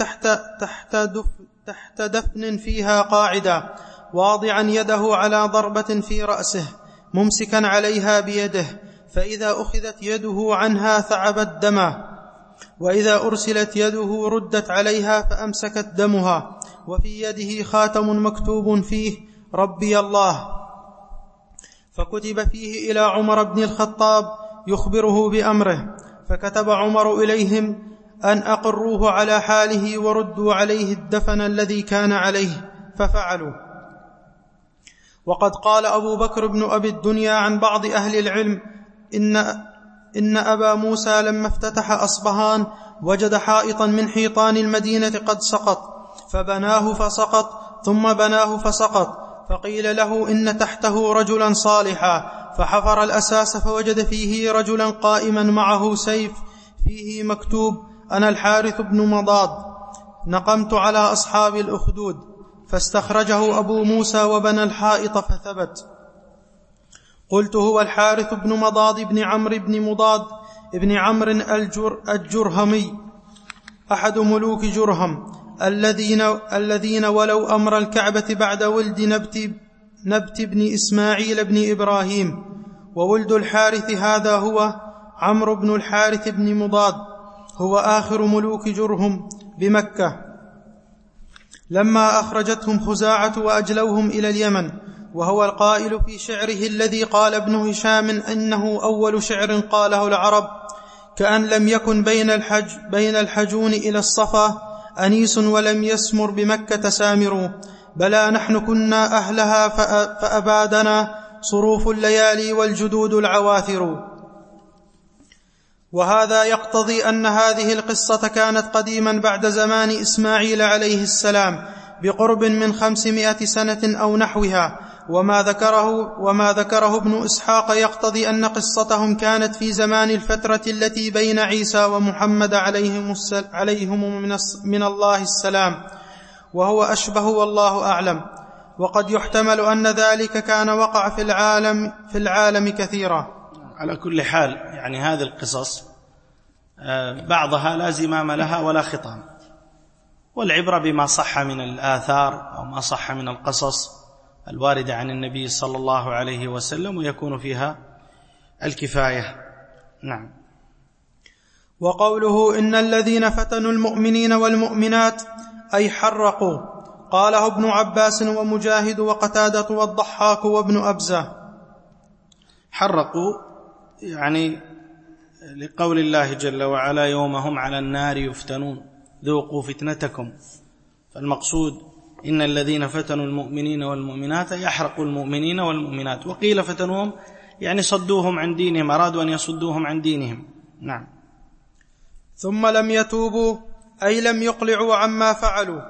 تحت دفن فيها قاعدا، واضعا يده على ضربة في رأسه ممسكا عليها بيده، فإذا أخذت يده عنها ثعبت دما، وإذا أرسلت يده ردت عليها فأمسكت دمها، وفي يده خاتم مكتوب فيه ربي الله، فكتب فيه إلى عمر بن الخطاب يخبره بأمره، فكتب عمر إليهم أن أقروه على حاله وردوا عليه الدفن الذي كان عليه، ففعلوا. وقد قال أبو بكر بن أبي الدنيا عن بعض أهل العلم إن أبا موسى لما افتتح أصبهان وجد حائطا من حيطان المدينة قد سقط، فبناه فسقط، ثم بناه فسقط، فقيل له إن تحته رجلا صالحا، فحفر الأساس فوجد فيه رجلا قائما معه سيف فيه مكتوب: أنا الحارث بن مضاد، نقمت على أصحاب الأخدود. فاستخرجه أبو موسى وبنى الحائط فثبت. قلت: هو الحارث بن مضاد بن عمرو بن مضاد ابن عمرو الجرهمي، أحد ملوك جرهم الذين ولوا أمر الكعبة بعد ولد نبت بن إسماعيل بن إبراهيم. وولد الحارث هذا هو عمرو بن الحارث بن مضاد، هو آخر ملوك جرهم بمكة لما أخرجتهم خزاعة وأجلوهم إلى اليمن، وهو القائل في شعره الذي قال ابن هشام إنه أول شعر قاله العرب: كأن لم يكن بين الحجون إلى الصفا أنيس ولم يسمر بمكة سامر، بلى نحن كنا أهلها فأبادنا صروف الليالي والجدود العواثر. وهذا يقتضي أن هذه القصة كانت قديما بعد زمان إسماعيل عليه السلام بقرب من 500 سنة أو نحوها، وما ذكره ابن إسحاق يقتضي أن قصتهم كانت في زمان الفترة التي بين عيسى ومحمد عليهم من الله السلام، وهو أشبه والله أعلم. وقد يحتمل أن ذلك كان وقع في العالم كثيرا. على كل حال يعني هذه القصص بعضها لا زمام لها ولا خطام، والعبرة بما صح من الآثار أو ما صح من القصص الواردة عن النبي صلى الله عليه وسلم، ويكون فيها الكفاية. نعم. وقوله إن الذين فتنوا المؤمنين والمؤمنات أي حرقوا، قاله ابن عباس ومجاهد وقتادة والضحاك وابن أبزة. حرقوا يعني لقول الله جل وعلا: يوم هم على النار يفتنون ذوقوا فتنتكم. فالمقصود إن الذين فتنوا المؤمنين والمؤمنات يحرقوا المؤمنين والمؤمنات. وقيل فتنوهم يعني صدوهم عن دينهم، أرادوا أن يصدوهم عن دينهم. نعم. ثم لم يتوبوا أي لم يقلعوا عما فعلوا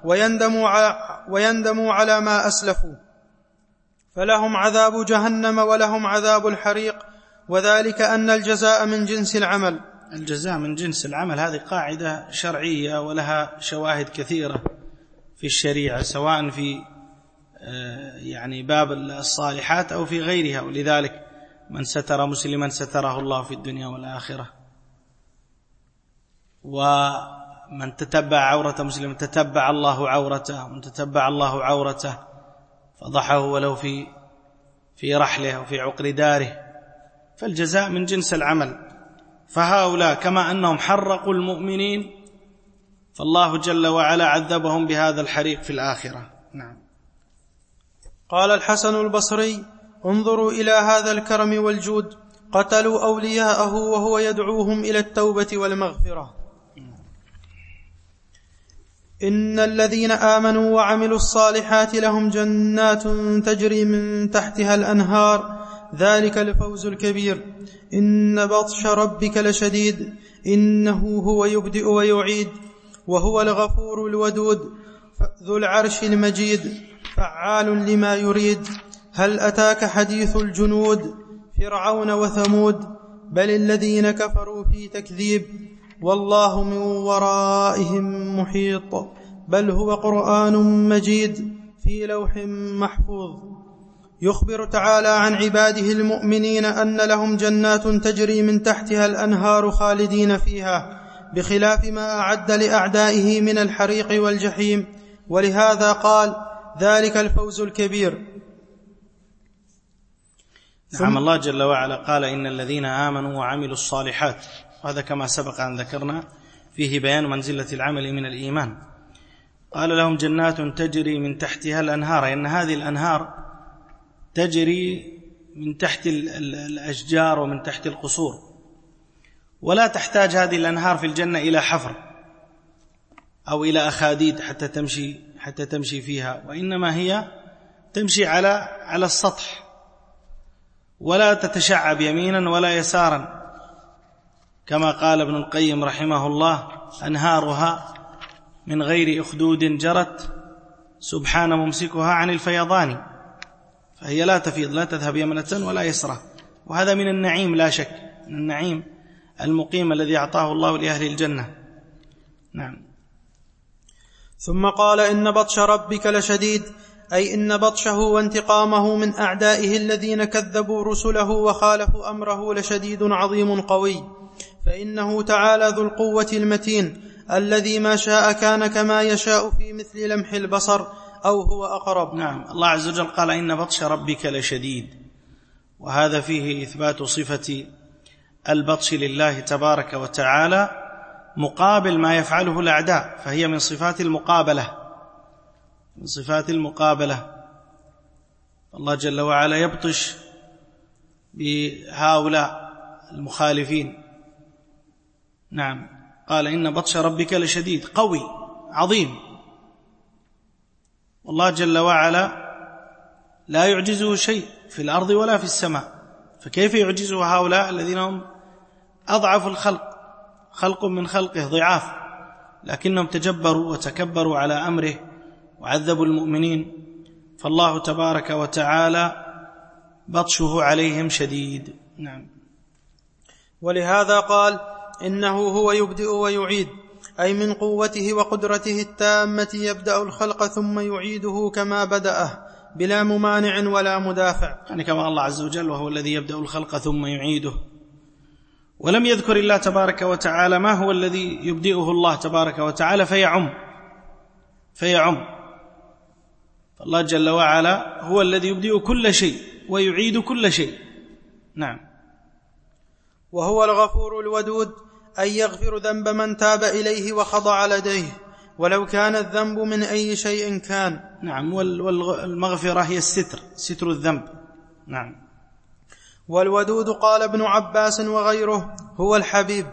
ويندموا على ما أسلفوا، فلهم عذاب جهنم ولهم عذاب الحريق، وذلك أن الجزاء من جنس العمل. الجزاء من جنس العمل هذه قاعدة شرعية ولها شواهد كثيرة في الشريعة، سواء في يعني باب الصالحات أو في غيرها. ولذلك من ستر مسلما ستره الله في الدنيا والآخرة، ومن تتبع عورة مسلم تتبع الله عورته، ومن تتبع الله عورته فضحه ولو في رحله أو في عقر داره. فالجزاء من جنس العمل. فهؤلاء كما أنهم حرقوا المؤمنين فالله جل وعلا عذبهم بهذا الحريق في الآخرة. نعم. قال الحسن البصري: انظروا إلى هذا الكرم والجود، قتلوا أولياءه وهو يدعوهم إلى التوبة والمغفرة. إن الذين آمنوا وعملوا الصالحات لهم جنات تجري من تحتها الأنهار، ذلك الفوز الكبير. إن بطش ربك لشديد، إنه هو يبدئ ويعيد، وهو الغفور الودود ذو العرش المجيد، فعال لما يريد. هل أتاك حديث الجنود فرعون وثمود، بل الذين كفروا في تكذيب، والله من ورائهم محيط، بل هو قرآن مجيد في لوح محفوظ. يخبر تعالى عن عباده المؤمنين أن لهم جنات تجري من تحتها الأنهار خالدين فيها، بخلاف ما أعد لأعدائه من الحريق والجحيم، ولهذا قال: ذلك الفوز الكبير. نعم. الله جل وعلا قال: إن الذين آمنوا وعملوا الصالحات، وهذا كما سبق أن ذكرنا فيه بيان منزلة العمل من الإيمان. قال: لهم جنات تجري من تحتها الأنهار، إن هذه الأنهار تجري من تحت الأشجار ومن تحت القصور، ولا تحتاج هذه الأنهار في الجنة إلى حفر أو إلى أخاديد حتى تمشي فيها، وإنما هي تمشي على السطح ولا تتشعب يمينا ولا يسارا، كما قال ابن القيم رحمه الله: أنهارها من غير أخدود جرت سبحان ممسكها عن الفيضان. فهي لا تفيض، لا تذهب يمنة ولا يسرى، وهذا من النعيم لا شك، من النعيم المقيم الذي أعطاه الله لأهل الجنة. نعم. ثم قال: إن بطش ربك لشديد، أي إن بطشه وانتقامه من أعدائه الذين كذبوا رسله وخالفوا أمره لشديد عظيم قوي، فإنه تعالى ذو القوة المتين الذي ما شاء كان كما يشاء في مثل لمح البصر أو هو أقرب. نعم. الله عز وجل قال: إن بطش ربك لشديد، وهذا فيه إثبات صفة البطش لله تبارك وتعالى مقابل ما يفعله الأعداء، فهي من صفات المقابلة، من صفات المقابلة. الله جل وعلا يبطش بهؤلاء المخالفين. نعم. قال: إن بطش ربك لشديد، قوي عظيم. والله جل وعلا لا يعجزه شيء في الأرض ولا في السماء، فكيف يعجزه هؤلاء الذين هم أضعف الخلق، خلق من خلقه ضعاف، لكنهم تجبروا وتكبروا على أمره وعذبوا المؤمنين، فالله تبارك وتعالى بطشه عليهم شديد. نعم. ولهذا قال: إنه هو يبدئ ويعيد، أي من قوته وقدرته التامة يبدأ الخلق ثم يعيده كما بدأه بلا ممانع ولا مدافع، يعني كما الله عز وجل: وهو الذي يبدأ الخلق ثم يعيده. ولم يذكر الله تبارك وتعالى ما هو الذي يبدئه الله تبارك وتعالى فيعم. فالله جل وعلا هو الذي يبدئ كل شيء ويعيد كل شيء. نعم. وهو الغفور الودود، أي يغفر ذنب من تاب إليه وخضع لديه ولو كان الذنب من أي شيء كان. نعم. والمغفرة هي ستر الذنب. نعم. والودود قال ابن عباس وغيره هو الحبيب.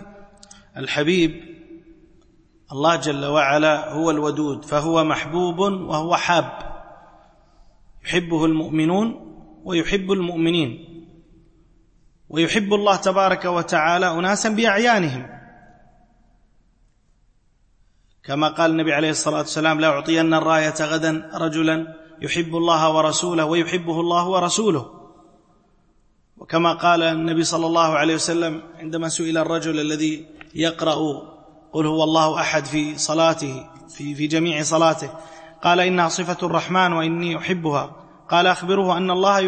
الله جل وعلا هو الودود، فهو محبوب وهو حاب، يحبه المؤمنون ويحب المؤمنين، ويحب الله تبارك وتعالى أناسا بأعيانهم، كما قال النبي عليه الصلاة والسلام: لا أعطين الراية غدا رجلا يحب الله ورسوله ويحبه الله ورسوله. وكما قال النبي صلى الله عليه وسلم عندما سئل الرجل الذي يقرأ قل هو الله أحد في صلاته في جميع صلاته، قال: إنها صفة الرحمن وإني أحبها. قال: أخبره أن الله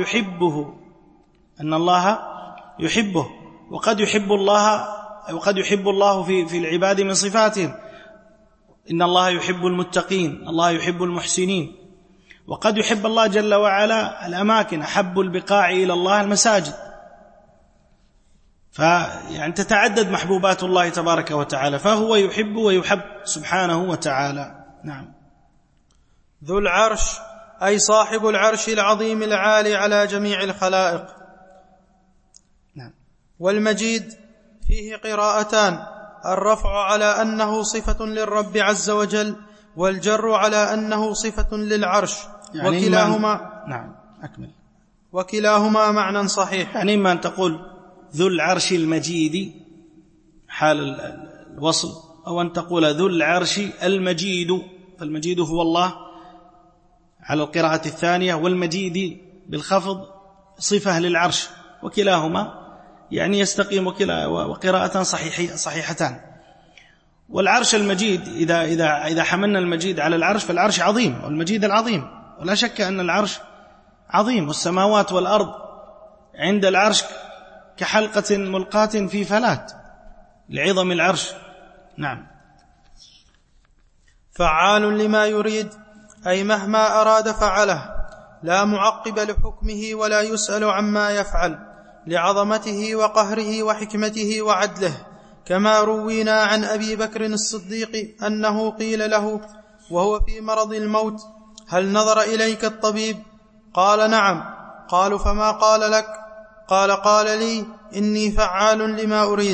يحبه وقد يحب الله في العباد من صفاتهم. إن الله يحب المتقين، الله يحب المحسنين. وقد يحب الله جل وعلا الأماكن، أحب البقاع إلى الله المساجد. فيعني تتعدد محبوبات الله تبارك وتعالى، فهو يحب ويحب سبحانه وتعالى. نعم. ذو العرش، أي صاحب العرش العظيم العالي على جميع الخلائق. نعم. والمجيد فيه قراءتان: الرفع على أنه صفة للرب عز وجل، والجر على أنه صفة للعرش، يعني وكلاهما نعم أكمل. وكلاهما معنى صحيح. يعني إما أن تقول ذو العرش المجيد حال الوصل، أو أن تقول ذو العرش المجيد، فالمجيد هو الله على القراءة الثانية، والمجيد بالخفض صفة للعرش، وكلاهما يعني يستقيم وقراءة صحيحتان. والعرش المجيد إذا حملنا المجيد على العرش، فالعرش عظيم، والمجيد العظيم، ولا شك أن العرش عظيم، والسماوات والأرض عند العرش كحلقة ملقاة في فلات لعظم العرش. نعم. فعال لما يريد، أي مهما أراد فعله، لا معقب لحكمه ولا يسأل عما يفعل، لعظمته وقهره وحكمته وعدله، كما روينا عن أبي بكر الصديق أنه قيل له وهو في مرض الموت: هل نظر إليك الطبيب؟ قال: نعم. قالوا: فما قال لك؟ قال لي: إني فعال لما أريد.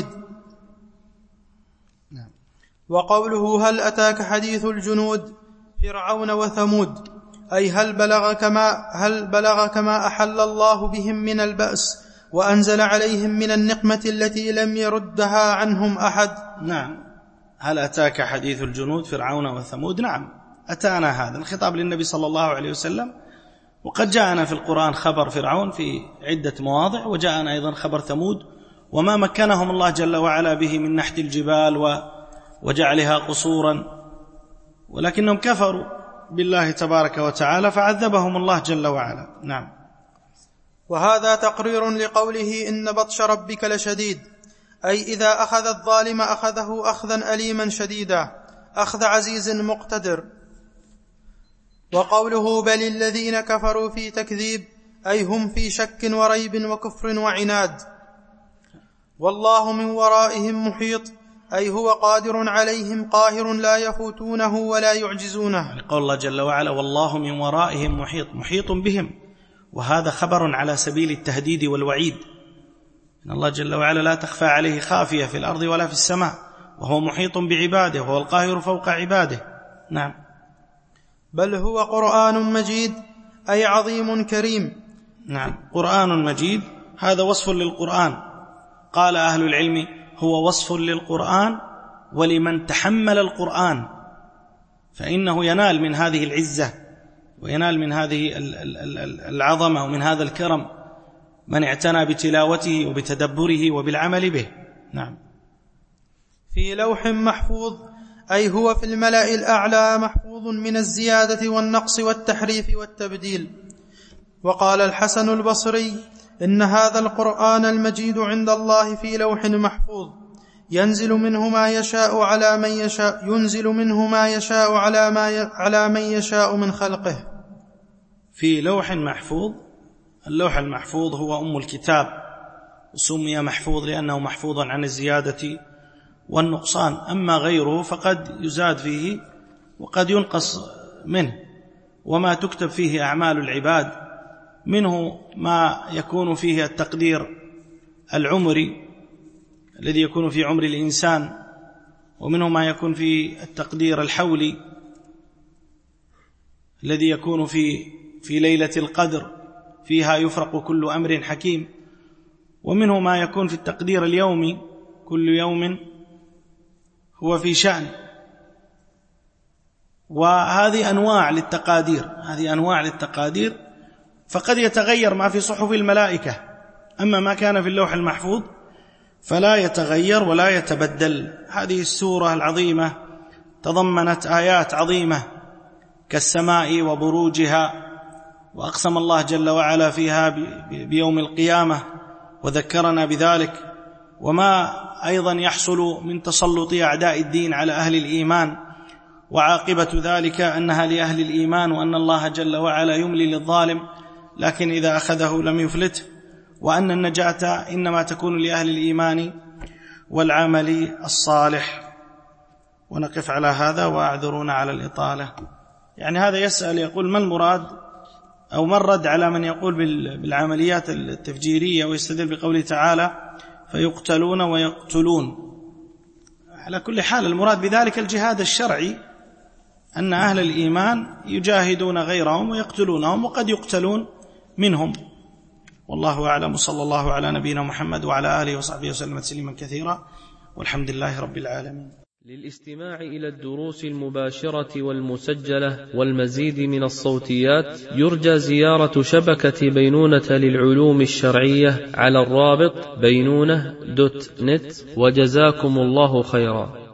وقوله: هل أتاك حديث الجنود فرعون وثمود، أي هل بلغ كما أحل الله بهم من البأس وأنزل عليهم من النقمة التي لم يردها عنهم أحد؟ نعم. هل أتاك حديث الجنود فرعون وثمود؟ نعم أتانا هذا الخطاب للنبي صلى الله عليه وسلم، وقد جاءنا في القرآن خبر فرعون في عدة مواضع، وجاءنا أيضا خبر ثمود وما مكنهم الله جل وعلا به من نحت الجبال وجعلها قصورا، ولكنهم كفروا بالله تبارك وتعالى فعذبهم الله جل وعلا. نعم. وهذا تقرير لقوله إن بطش ربك لشديد، أي إذا أخذ الظالم أخذه أخذا أليما شديدا، أخذ عزيز مقتدر. وقوله بل الذين كفروا في تكذيب، أي هم في شك وريب وكفر وعناد. والله من ورائهم محيط، أي هو قادر عليهم قاهر لا يفوتونه ولا يعجزونه. قول الله جل وعلا والله من ورائهم محيط، محيط بهم، وهذا خبر على سبيل التهديد والوعيد. إن الله جل وعلا لا تخفى عليه خافية في الأرض ولا في السماء، وهو محيط بعباده، وهو القاهر فوق عباده. نعم. بل هو قرآن مجيد، أي عظيم كريم. نعم. قرآن مجيد هذا وصف للقرآن. قال أهل العلم هو وصف للقرآن ولمن تحمل القرآن، فإنه ينال من هذه العزة وينال من هذه العظمة ومن هذا الكرم من اعتنى بتلاوته وبتدبره وبالعمل به. نعم. في لوح محفوظ، أي هو في الملأ الأعلى محفوظ من الزيادة والنقص والتحريف والتبديل. وقال الحسن البصري إن هذا القرآن المجيد عند الله في لوح محفوظ، ينزل منه ما يشاء على من يشاء، ينزل منه ما يشاء على من يشاء من خلقه. في لوح محفوظ. اللوح المحفوظ هو أم الكتاب، سمي محفوظ لأنه محفوظ عن الزيادة والنقصان. أما غيره فقد يزاد فيه وقد ينقص منه، وما تكتب فيه أعمال العباد، منه ما يكون فيه التقدير العمري الذي يكون في عمر الإنسان، ومنه ما يكون في التقدير الحولي الذي يكون في ليلة القدر فيها يفرق كل أمر حكيم، ومنه ما يكون في التقدير اليومي كل يوم هو في شأن. وهذه أنواع للتقادير، فقد يتغير ما في صحف الملائكة، أما ما كان في اللوح المحفوظ فلا يتغير ولا يتبدل. هذه السورة العظيمة تضمنت آيات عظيمة كالسماء وبروجها، وأقسم الله جل وعلا فيها بيوم القيامة وذكرنا بذلك، وما أيضا يحصل من تسلط أعداء الدين على أهل الإيمان، وعاقبة ذلك أنها لأهل الإيمان، وأن الله جل وعلا يملي للظالم لكن إذا أخذه لم يفلته، وأن النجاة إنما تكون لأهل الإيمان والعمل الصالح. ونقف على هذا وأعذرونا على الإطالة. يعني هذا يسأل يقول ما المراد أو ما الرد على من يقول بالعمليات التفجيرية ويستدل بقوله تعالى فيقتلون ويقتلون؟ على كل حال المراد بذلك الجهاد الشرعي، أن أهل الإيمان يجاهدون غيرهم ويقتلونهم وقد يقتلون منهم. والله أعلم، صلى الله على نبينا محمد وعلى آله وصحبه وسلم تسليما كثيرا، والحمد لله رب العالمين. للاستماع إلى الدروس المباشرة والمسجلة والمزيد من الصوتيات يرجى زيارة شبكة بينونة للعلوم الشرعية على الرابط بينونة.net، وجزاكم الله خيرا.